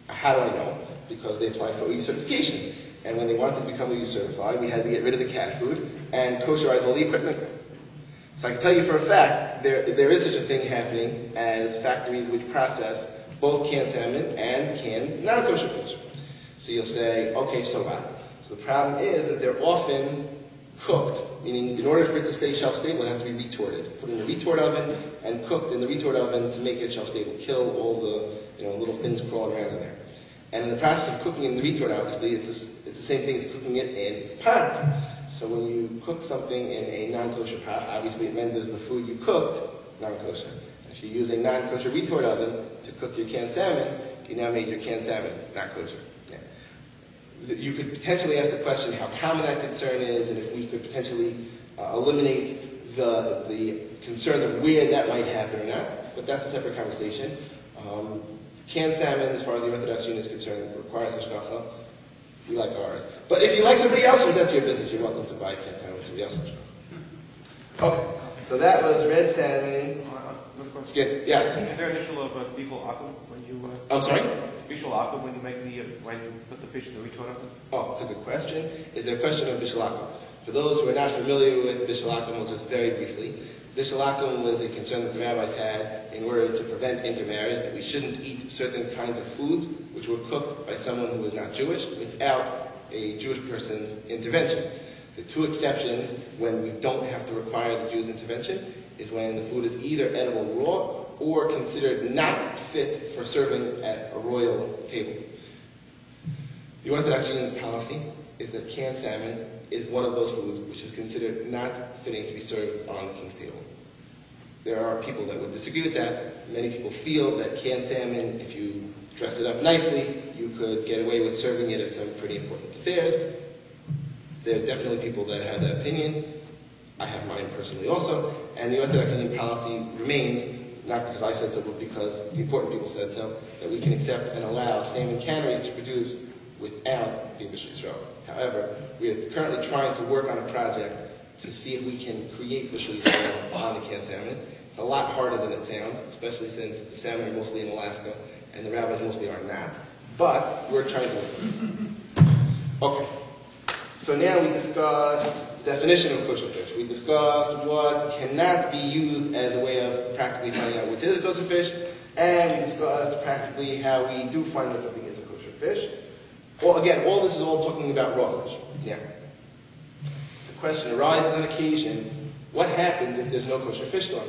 How do I know? Because they applied for O U certification. And when they wanted to become O U certified, we had to get rid of the cat food and kosherize all the equipment. So I can tell you for a fact, there, there is such a thing happening as factories which process both canned salmon and canned non-kosher fish. So you'll say, okay, so what? So the problem is that they're often cooked, meaning in order for it to stay shelf stable, it has to be retorted. Put in a retort oven and cooked in the retort oven to make it shelf stable, kill all the you know, little things crawling around in there. And in the process of cooking in the retort, obviously, it's, a, it's the same thing as cooking it in pot. So when you cook something in a non-kosher pot, obviously it renders the food you cooked non-kosher. If you use a non-kosher retort oven to cook your canned salmon, you now made your canned salmon not kosher. Yeah. You could potentially ask the question how common that concern is, and if we could potentially uh, eliminate the, the concerns of where that might happen or not. But that's a separate conversation. Um, canned salmon, as far as the Orthodox Union is concerned, requires hashgacha. We like ours. But if you like somebody else's, that's your business. You're welcome to buy canned salmon with somebody else's. Okay, so that was red salmon. Skin. Yes. Is there an issue of uh, bishul akum when you? Uh, I'm sorry. Bishul akum when you make the uh, when you put the fish in the retort oven? Oh, that's a good question. Is there a question of bishul akum? For those who are not familiar with bishul akum, we'll just very briefly. Bishul akum was a concern that the rabbis had in order to prevent intermarriage, that we shouldn't eat certain kinds of foods which were cooked by someone who was not Jewish without a Jewish person's intervention. The two exceptions when we don't have to require the Jew's intervention is when the food is either edible raw or considered not fit for serving at a royal table. The Orthodox Union's policy is that canned salmon is one of those foods which is considered not fitting to be served on the king's table. There are people that would disagree with that. Many people feel that canned salmon, if you dress it up nicely, you could get away with serving it at some pretty important affairs. There are definitely people that have that opinion. I have mine personally also. And the Orthodox Union policy remains, not because I said so, but because the important people said so, that we can accept and allow salmon canneries to produce without being Bishul Yisrael. However, we are currently trying to work on a project to see if we can create Bishul Yisrael on the canned salmon. It's a lot harder than it sounds, especially since the salmon are mostly in Alaska and the rabbis mostly are not. But we're trying to work. Okay. So now we discussed the definition of kosher fish. We discussed what cannot be used as a way of practically finding out what is a kosher fish, and we discussed practically how we do find that something is a kosher fish. Well, again, all this is all talking about raw fish. Now, the question arises on occasion, what happens if there's no kosher fish store?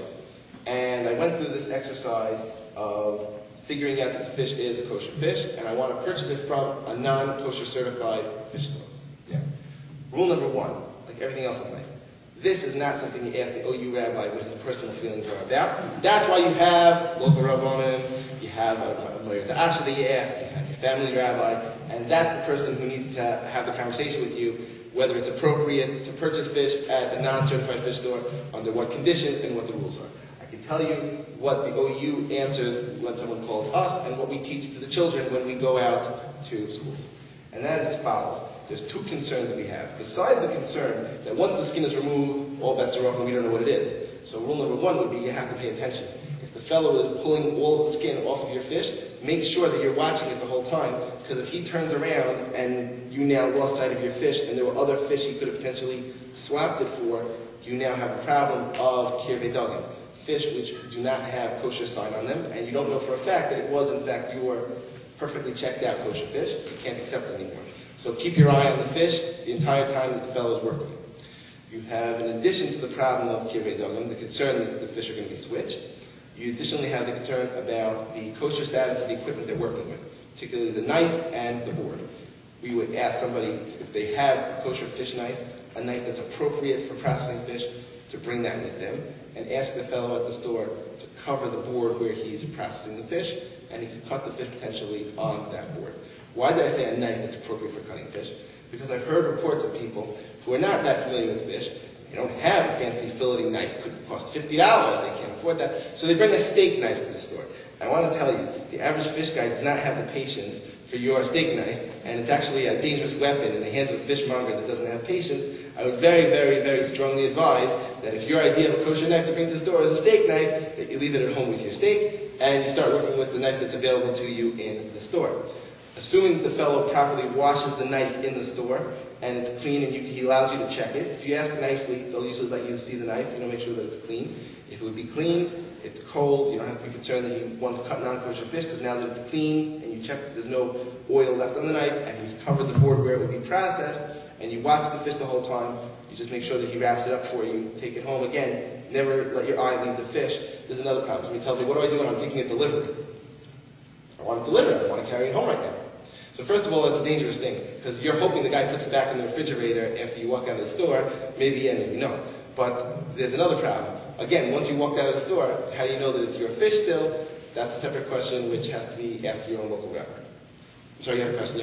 And I went through this exercise of figuring out that the fish is a kosher fish, and I want to purchase it from a non-kosher certified fish store. Yeah. Rule number one, like everything else in life, this is not something you ask the O U rabbi what his personal feelings are about. That's why you have local rabbanim, you have a lawyer to Asher that you ask, you have your family rabbi, and that's the person who needs to have the conversation with you, whether it's appropriate to purchase fish at a non-certified fish store, under what conditions, and what the rules are. I can tell you what the O U answers when someone calls us, and what we teach to the children when we go out to schools. And that is as follows. There's two concerns that we have. Besides the concern that once the skin is removed, all bets are off and we don't know what it is. So rule number one would be you have to pay attention. If the fellow is pulling all of the skin off of your fish, make sure that you're watching it the whole time, because if he turns around and you now lost sight of your fish and there were other fish he could have potentially swapped it for, you now have a problem of kirvei dagim, fish which do not have kosher sign on them, and you don't know for a fact that it was in fact your perfectly checked out kosher fish. You can't accept it anymore. So keep your eye on the fish the entire time that the fellow is working. You have, in addition to the problem of kirvei dagim, the concern that the fish are going to be switched. You additionally have the concern about the kosher status of the equipment they're working with, particularly the knife and the board. We would ask somebody if they have a kosher fish knife, a knife that's appropriate for processing fish, to bring that with them, and ask the fellow at the store to cover the board where he's processing the fish, and he can cut the fish potentially on that board. Why did I say a knife that's appropriate for cutting fish? Because I've heard reports of people who are not that familiar with fish. They don't have a fancy filleting knife. It could cost fifty dollars. They can't afford that. So they bring a steak knife to the store. I want to tell you, the average fish guy does not have the patience for your steak knife, and it's actually a dangerous weapon in the hands of a fishmonger that doesn't have patience. I would very, very, very strongly advise that if your idea of a kosher knife to bring to the store is a steak knife, that you leave it at home with your steak, and you start working with the knife that's available to you in the store. Assuming the fellow properly washes the knife in the store and it's clean and you, he allows you to check it. If you ask nicely, they'll usually let you see the knife. You know, make sure that it's clean. If it would be clean, it's cold, you don't have to be concerned that you once cut non-kosher fish, because now that it's clean and you check that there's no oil left on the knife and he's covered the board where it would be processed, and you watch the fish the whole time, you just make sure that he wraps it up for you, take it home again, never let your eye leave the fish. There's another problem. Somebody tells me, what do I do when I'm taking a delivery? I want it delivered, I don't want to carry it home right now. So first of all, that's a dangerous thing, because you're hoping the guy puts it back in the refrigerator after you walk out of the store, maybe yeah, maybe no. But there's another problem. Again, once you walk out of the store, how do you know that it's your fish still? That's a separate question which has to be asked your own local rabbi. I'm sorry, you have a question? Yeah?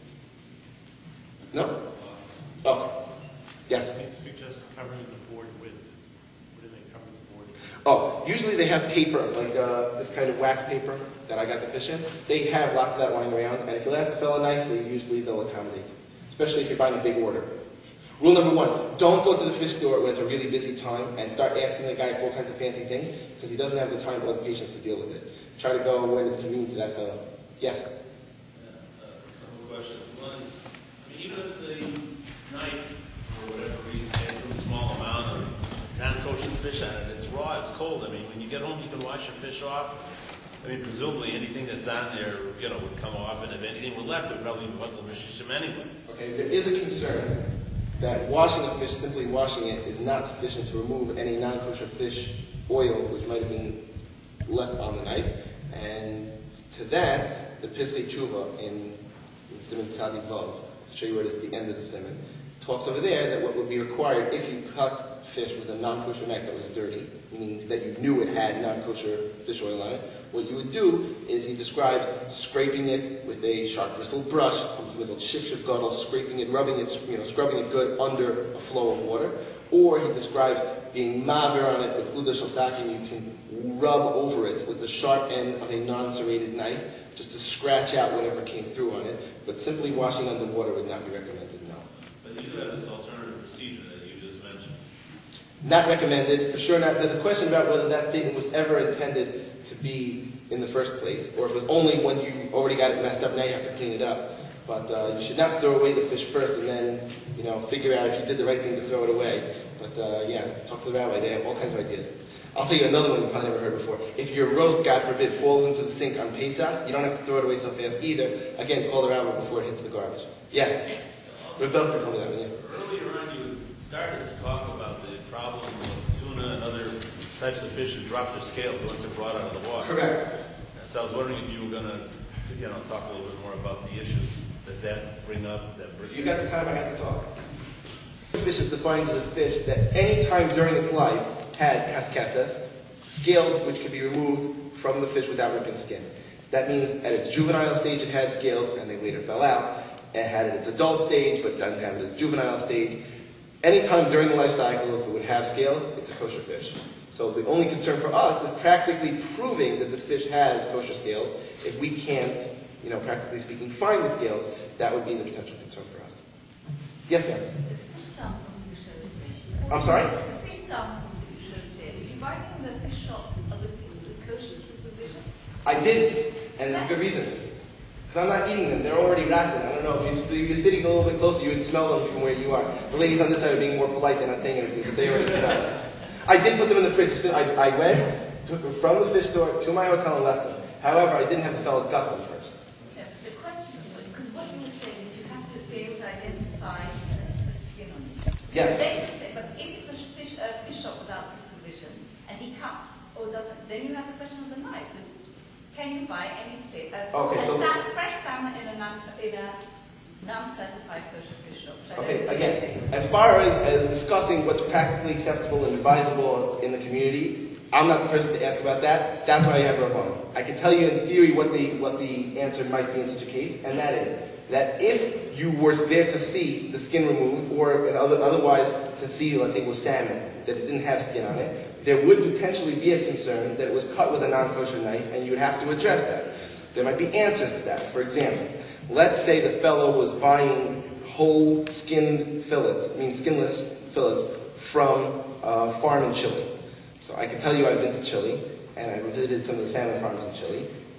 No? Okay. Yes? They suggest covering the board with, what do they cover the board with? Oh, usually they have paper, like uh, this kind of wax paper that I got the fish in. They have lots of that lying around, and if you'll ask the fellow nicely, usually they'll accommodate, especially if you're buying a big order. Rule number one, don't go to the fish store when it's a really busy time and start asking the guy for all kinds of fancy things, because he doesn't have the time or the patience to deal with it. Try to go when it's convenient to that fellow. Yes? Yeah, uh, a couple of questions. One is, I mean, even if the knife, for whatever reason, has some small amount of non-kosher fish on it, it's raw, it's cold. I mean, when you get home, you can wash your fish off. I mean, presumably anything that's on there, you know, would come off, and if anything were left, it would probably be what's the mishishim anyway. Okay, there is a concern that washing a fish, simply washing it, is not sufficient to remove any non-kosher fish oil which might have been left on the knife. And to that, the Piskei Tshuva in, in Siman Tzadi Vav, I'll show you where it is at the end of the Siman, talks over there that what would be required if you cut fish with a non-kosher knife that was dirty, meaning that you knew it had non-kosher fish oil on it, what you would do is he describes scraping it with a sharp bristled brush, something called shifshuf gadol, scraping it, rubbing it, you know, scrubbing it good under a flow of water. Or he describes being maver on it with uda shalsakin. You can rub over it with the sharp end of a non-serrated knife, just to scratch out whatever came through on it. But simply washing underwater would not be recommended, no. But you do have this alternative procedure that you just mentioned. Not recommended, for sure not. There's a question about whether that statement was ever intended to be in the first place, or if it was only when you already got it messed up, now you have to clean it up. But uh, you should not throw away the fish first and then, you know, figure out if you did the right thing to throw it away. But uh, yeah, talk to the rabbi. They have all kinds of ideas. I'll tell you another one you probably never heard before. If your roast, God forbid, falls into the sink on Pesach, you don't have to throw it away so fast either. Again, call the rabbi before it hits the garbage. Yes? Reb Belsker told me that one, yeah. Earlier on, you started to talk about the problem of tuna and other types of fish that drop their scales once they're brought out of the water. Correct. And so I was wondering if you were going to, you know, talk a little bit more about the issues that that bring up. That bring If you got the time, I got to talk. Fish is defined as a fish that any time during its life had cascases, scales which could be removed from the fish without ripping skin. That means at its juvenile stage it had scales and they later fell out. It had it at its adult stage but doesn't have it at its juvenile stage. Any time during the life cycle, if it would have scales, it's a kosher fish. So the only concern for us is practically proving that this fish has kosher scales. If we can't, you know, practically speaking, find the scales, that would be the potential concern for us. Yes, ma'am? The fish samples you showed me. I'm sorry? The fish samples you showed me. Did you buy them in the fish shop with with kosher supervision? I did, and there's a good reason. Because I'm not eating them. They're already rotten. I don't know. If you- if you're sitting a little bit closer, you would smell them from where you are. The ladies on this side are being more polite. They're not saying anything, but they already smell them. I did put them in the fridge. I, I went, took them from the fish store to my hotel and left them. However, I didn't have the fellow gut them first. Yes, the question was, because what you were saying is you have to be able to identify the, the skin on it. Yes. But, they say, but if it's a fish, a fish shop without supervision, and he cuts or doesn't, then you have the question of the knife. So can you buy anything? Uh, Okay, a so- sal- fresh salmon in a, non, in a non-certified kosher fish shop. which I Okay, don't think again, exists. as far as, as discussing what's practically acceptable and advisable in the community, I'm not the person to ask about that. That's why you have Rabbanon. I can tell you in theory what the what the answer might be in such a case, and that is that if you were there to see the skin removed, or in other, otherwise to see, let's say, with salmon, that it didn't have skin on it, there would potentially be a concern that it was cut with a non-kosher knife, and you would have to address that. There might be answers to that. For example, let's say the fellow was buying whole skinned fillets, I mean skinless fillets, from a farm in Chile. So I can tell you I've been to Chile, and I visited some of the salmon farms in Chile,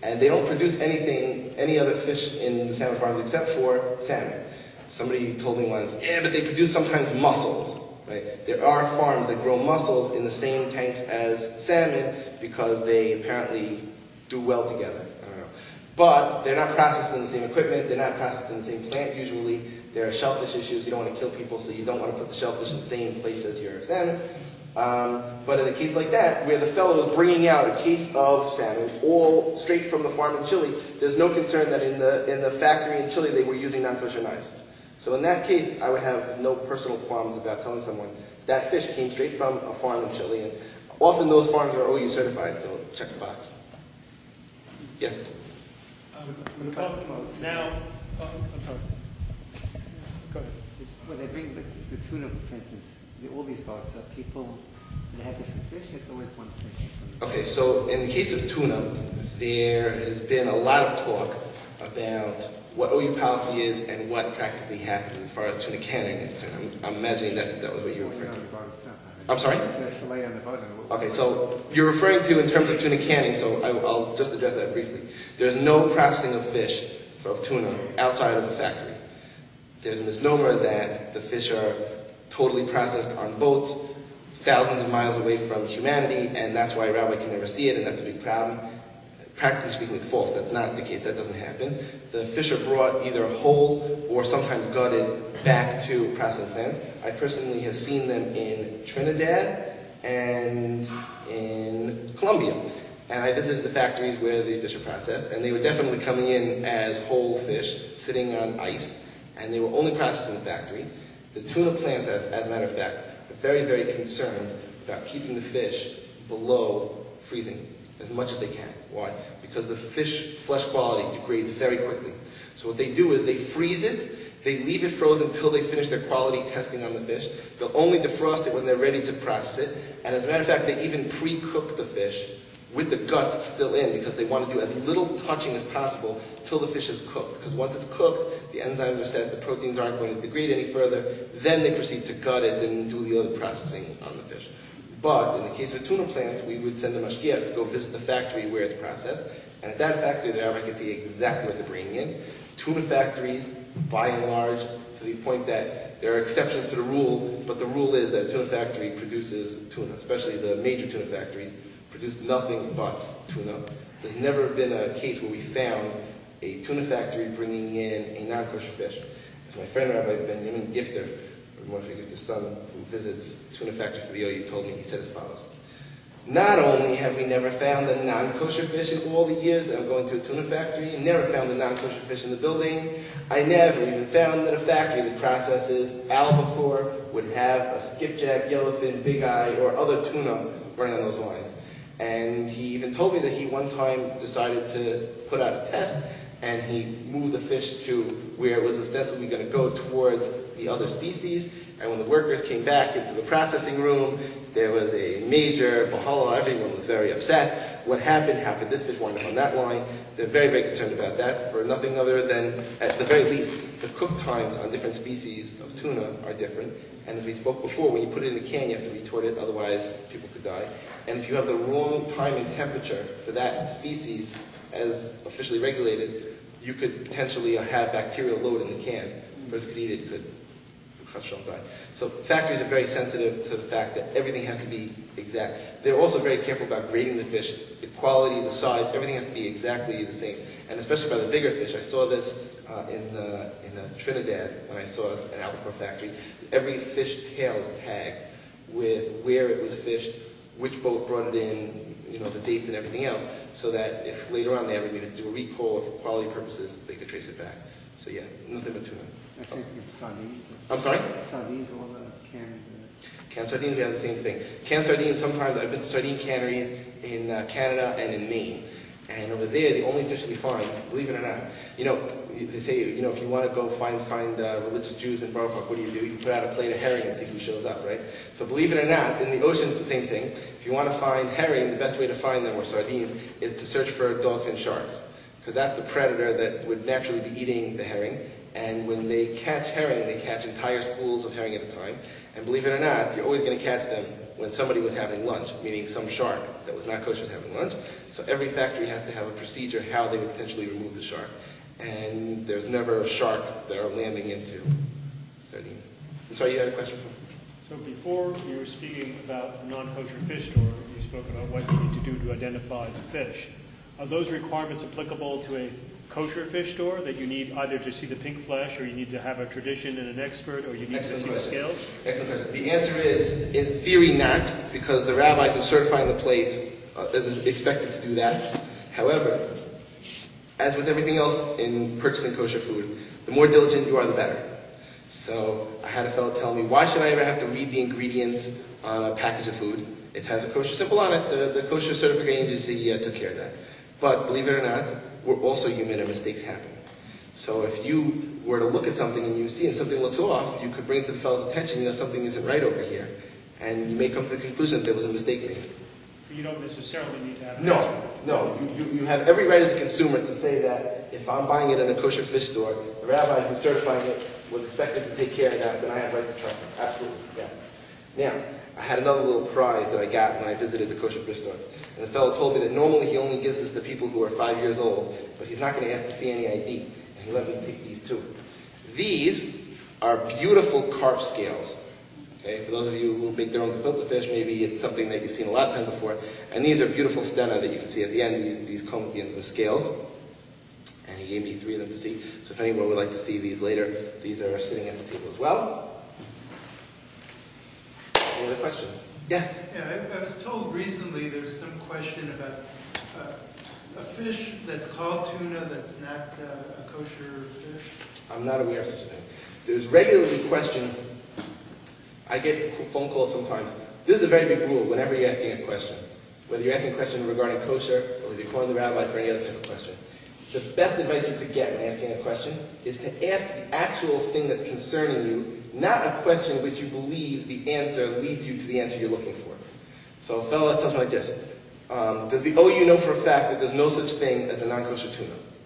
And they don't produce anything, any other fish in the salmon farms except for salmon. Somebody told me once, yeah, but they produce sometimes mussels. Right? There are farms that grow mussels in the same tanks as salmon because they apparently do well together. I don't know. But they're not processed in the same equipment. They're not processed in the same plant usually. There are shellfish issues. You don't want to kill people, so you don't want to put the shellfish in the same place as your salmon. Um, but in a case like that, where the fellow is bringing out a case of salmon all straight from the farm in Chile, there's no concern that in the in the factory in Chile they were using non-kosher knives. So in that case, I would have no personal qualms about telling someone that fish came straight from a farm in Chile, and often those farms are O U certified, so check the box. Yes? Um, we're talking now, oh, I'm sorry. Go ahead. When they bring the, the tuna, for instance, the, all these boats, are people that have different fish? It's always one fish. Okay, so in the case of tuna, there has been a lot of talk about what O U policy is and what practically happens as far as tuna canning is concerned. I'm, I'm imagining that that was what you were referring to. I'm sorry? The fillet on the boat. Okay, so you're referring to in terms of tuna canning, so I, I'll just address that briefly. There's no processing of fish, of tuna, outside of the factory. There's a misnomer that the fish are totally processed on boats, thousands of miles away from humanity, and that's why a rabbi can never see it, and that's a big problem. Practically speaking, it's false. That's not the case. That doesn't happen. The fish are brought either whole or sometimes gutted back to processing plant. I personally have seen them in Trinidad and in Colombia. And I visited the factories where these fish are processed, and they were definitely coming in as whole fish, sitting on ice, and they were only processed in the factory. The tuna plants, as, as a matter of fact, are very, very concerned about keeping the fish below freezing as much as they can. Why? Because the fish flesh quality degrades very quickly. So what they do is they freeze it, they leave it frozen until they finish their quality testing on the fish. They'll only defrost it when they're ready to process it. And as a matter of fact, they even pre-cook the fish with the guts still in because they want to do as little touching as possible till the fish is cooked. Because once it's cooked, the enzymes are set, the proteins aren't going to degrade any further, then they proceed to gut it and do the other processing on the fish. But in the case of tuna plants, we would send a mashgiach to go visit the factory where it's processed. And at that factory, the rabbi can see exactly what they're bringing in. Tuna factories, by and large, to the point that there are exceptions to the rule, but the rule is that a tuna factory produces tuna, especially the major tuna factories, produce nothing but tuna. There's never been a case where we found a tuna factory bringing in a non-kosher fish. As my friend Rabbi Benjamin Gifter, Moshe Gifter's son, who visits tuna factories for the O U, told me, he said as follows. Not only have we never found a non-kosher fish in all the years that I'm going to a tuna factory, never found a non-kosher fish in the building, I never even found that a factory that processes albacore would have a skipjack, yellowfin, big eye, or other tuna running on those lines. And he even told me that he one time decided to put out a test, and he moved the fish to where it was ostensibly going to go towards the other species. And when the workers came back into the processing room, there was a major bahala. Everyone was very upset. What happened? How could this fish wind up on that line? They're very, very concerned about that for nothing other than, at the very least, the cook times on different species of tuna are different. And as we spoke before, when you put it in a can, you have to retort it, otherwise people could die. And if you have the wrong time and temperature for that species, as officially regulated, you could potentially have bacterial load in the can. The person could eat it, could die. So factories are very sensitive to the fact that everything has to be exact. They're also very careful about grading the fish. The quality, the size, everything has to be exactly the same. And especially by the bigger fish. I saw this uh, in, uh, in uh, Trinidad when I saw an albacore factory. Every fish tail is tagged with where it was fished, which boat brought it in, you know, the dates and everything else, so that if later on they ever needed to do a recall or for quality purposes, they could trace it back. So yeah, nothing but tuna. I think sardines. I'm sorry? Sardines, all the canned. Uh... Canned sardines, we have the same thing. Canned sardines, sometimes I've been to sardine canneries in uh, Canada and in Maine. And over there, the only fish that we find, believe it or not, you know, they say, you know, if you want to go find find uh, religious Jews in Borough Park, what do you do? You put out a plate of herring and see who shows up, right? So believe it or not, in the ocean, it's the same thing. If you want to find herring, the best way to find them, or sardines, is to search for dogfin sharks. Because that's the predator that would naturally be eating the herring. And when they catch herring, they catch entire schools of herring at a time. And believe it or not, you're always going to catch them when somebody was having lunch, meaning some shark that was not kosher was having lunch. So every factory has to have a procedure how they would potentially remove the shark. And there's never a shark that are landing into sardines. I'm sorry, you had a question? So before you were speaking about a non-kosher fish store, you spoke about what you need to do to identify the fish. Are those requirements applicable to a kosher fish store, that you need either to see the pink flesh, or you need to have a tradition and an expert, or you need Excellent to see question. the scales? Excellent question. The answer is, in theory, not, because the rabbi who's certifying the place uh, is expected to do that. However, as with everything else in purchasing kosher food, the more diligent you are, the better. So I had a fellow tell me, why should I ever have to read the ingredients on a package of food? It has a kosher symbol on it. The, the kosher certification agency uh, took care of that. But believe it or not, we're also human and mistakes happen. So if you were to look at something and you see and something looks off, you could bring it to the fellow's attention, you know something isn't right over here. And you may come to the conclusion that there was a mistake made. You don't necessarily need to have an No, expert. no. You, you, you have every right as a consumer to say that if I'm buying it in a kosher fish store, the rabbi who's certifying it was expected to take care of that, then I have right to trust him. Absolutely, yes. Now, I had another little prize that I got when I visited the kosher fish store. And the fellow told me that normally he only gives this to people who are five years old, but he's not going to ask to see any I D. And he let me take these too. These are beautiful carp scales. Okay, for those of you who make their own gefilte fish, maybe it's something that you've seen a lot of times before. And these are beautiful stena that you can see at the end. These, these come at the end of the scales. And he gave me three of them to see. So if anyone would like to see these later, these are sitting at the table as well. Any other questions? Yes? Yeah, I, I was told recently there's some question about uh, a fish that's called tuna that's not uh, a kosher fish. I'm not aware of such a thing. There's regularly question. I get phone calls sometimes. This is a very big rule whenever you're asking a question. Whether you're asking a question regarding kosher, or whether you're calling the rabbi for any other type of question. The best advice you could get when asking a question is to ask the actual thing that's concerning you, not a question which you believe the answer leads you to the answer you're looking for. So a fellow tells me like this, um, does the O U know for a fact that there's no such thing as a non-kosher tuna?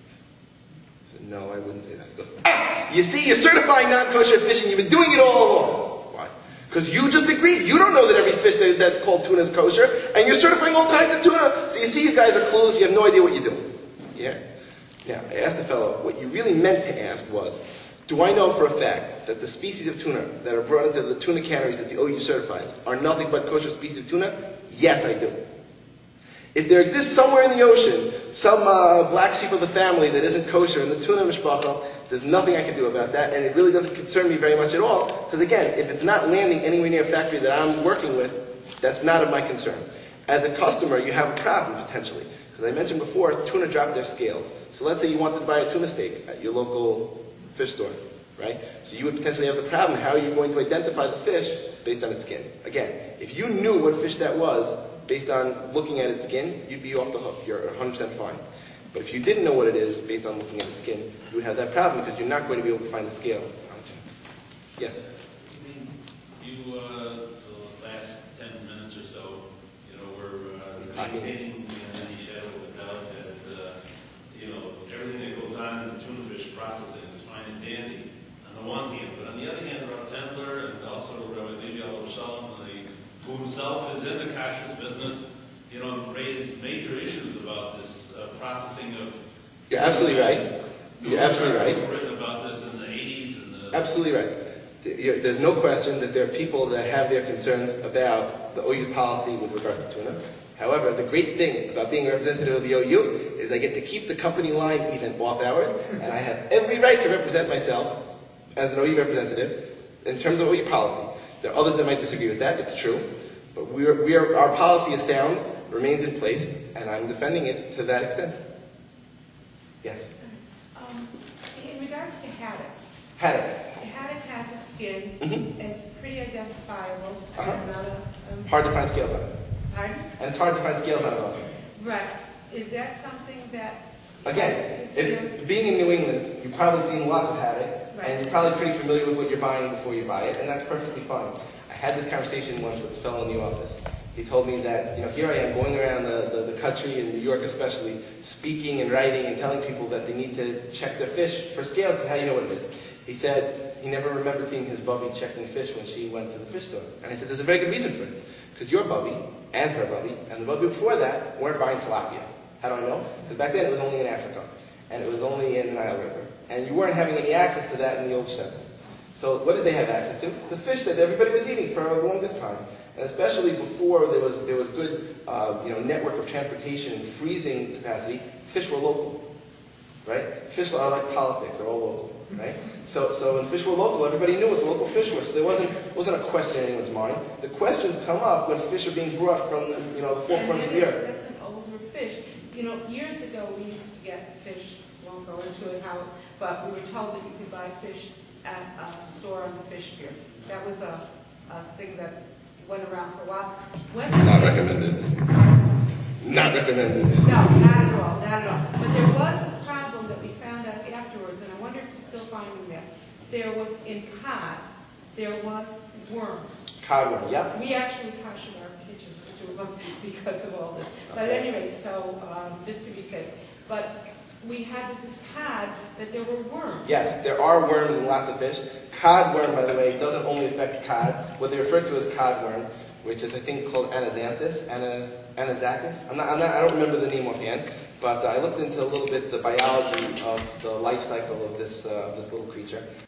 I said, no, I wouldn't say that. He goes, ah, you see, you're certifying non-kosher fish and you've been doing it all along. Why? Because you just agreed. You don't know that every fish that, that's called tuna is kosher, and you're certifying all kinds of tuna. So you see, you guys are clueless. You have no idea what you're doing. Yeah? Now, I asked the fellow, what you really meant to ask was, do I know for a fact that the species of tuna that are brought into the tuna canneries that the O U certifies are nothing but kosher species of tuna? Yes, I do. If there exists somewhere in the ocean some uh, black sheep of the family that isn't kosher in the tuna mishpacha, there's nothing I can do about that, and it really doesn't concern me very much at all, because again, if it's not landing anywhere near a factory that I'm working with, that's not of my concern. As a customer, you have a problem, potentially. Because I mentioned before, tuna drop their scales. So let's say you wanted to buy a tuna steak at your local fish store, right? So you would potentially have the problem, how are you going to identify the fish based on its skin? Again, if you knew what fish that was based on looking at its skin, you'd be off the hook. You're one hundred percent fine. But if you didn't know what it is based on looking at its skin, you would have that problem because you're not going to be able to find the scale on it. Yes? I mean, you, uh, for the last ten minutes or so, you know, were uh, maintaining beyond any shadow of a doubt that, uh, you know, everything that goes on in the tuna fish processing is fine and dandy on the one hand. But on the other hand, Rav Templer and also Rabbi Levi Al-Shalom, who himself is in the kashrus business, you know, raised major issues about this uh, processing of... You're absolutely right. You're absolutely right. We've written about this in the eighties and the... Absolutely right. There's no question that there are people that have their concerns about the O U's policy with regard to tuna. However, the great thing about being a representative of the O U is I get to keep the company line even off hours, and I have every right to represent myself as an O U representative in terms of O U policy. There are others that might disagree with that, it's true. But we are, we are, our policy is sound, remains in place, and I'm defending it to that extent. Yes? Um, in regards to haddock, Haddock. haddock has a skin, Mm-hmm. and it's pretty identifiable. Uh-huh. And not a, um, Hard to find scales on it. Pardon? And it's hard to find scales on it also. Right. Is that something that... Again, is, you know, if, being in New England, you've probably seen lots of haddock, Right. and you're probably pretty familiar with what you're buying before you buy it, and that's perfectly fine. I had this conversation once with a fellow in the office. He told me that, you know, here I am going around the, the, the country, in New York especially, speaking and writing and telling people that they need to check their fish for scales, because how do you know what it is? He said he never remembered seeing his bubby checking fish when she went to the fish store. And I said, there's a very good reason for it. Because your bubby and her bubby and the bubby before that weren't buying tilapia. How do I know? Because back then it was only in Africa, and it was only in the Nile River, and you weren't having any access to that in the old shtetl. So what did they have access to? The fish that everybody was eating for the longest time. And especially before there was there was good uh, you know network of transportation and freezing capacity, fish were local, right? Fish are like politics; they're all local, right? So so when fish were local, everybody knew what the local fish were. So there wasn't wasn't a question in anyone's mind. The questions come up when fish are being brought from the, you know the four And corners of it the is- earth. That's an older fish. You know, years ago, we used to get fish, won't go into it how, but we were told that you could buy fish at a store on the fish pier. That was a, a thing that went around for a while. When Not recommended. Not recommended. No, not at all, not at all. But there was a problem that we found out afterwards, and I wonder if you're still finding that. There was, in cod, there was worms. Codworm, yeah. We actually cautioned our kitchens, which it was because of all this. But anyway, so, um, just to be safe. But we had with this cod that there were worms. Yes, there are worms in lots of fish. Codworm, by the way, doesn't only affect cod. What they refer to as codworm, which is I think called Anaxanthus, Ana, Anazacus. I'm not, I'm not, I don't remember the name offhand, but uh, I looked into a little bit the biology of the life cycle of this uh, this little creature.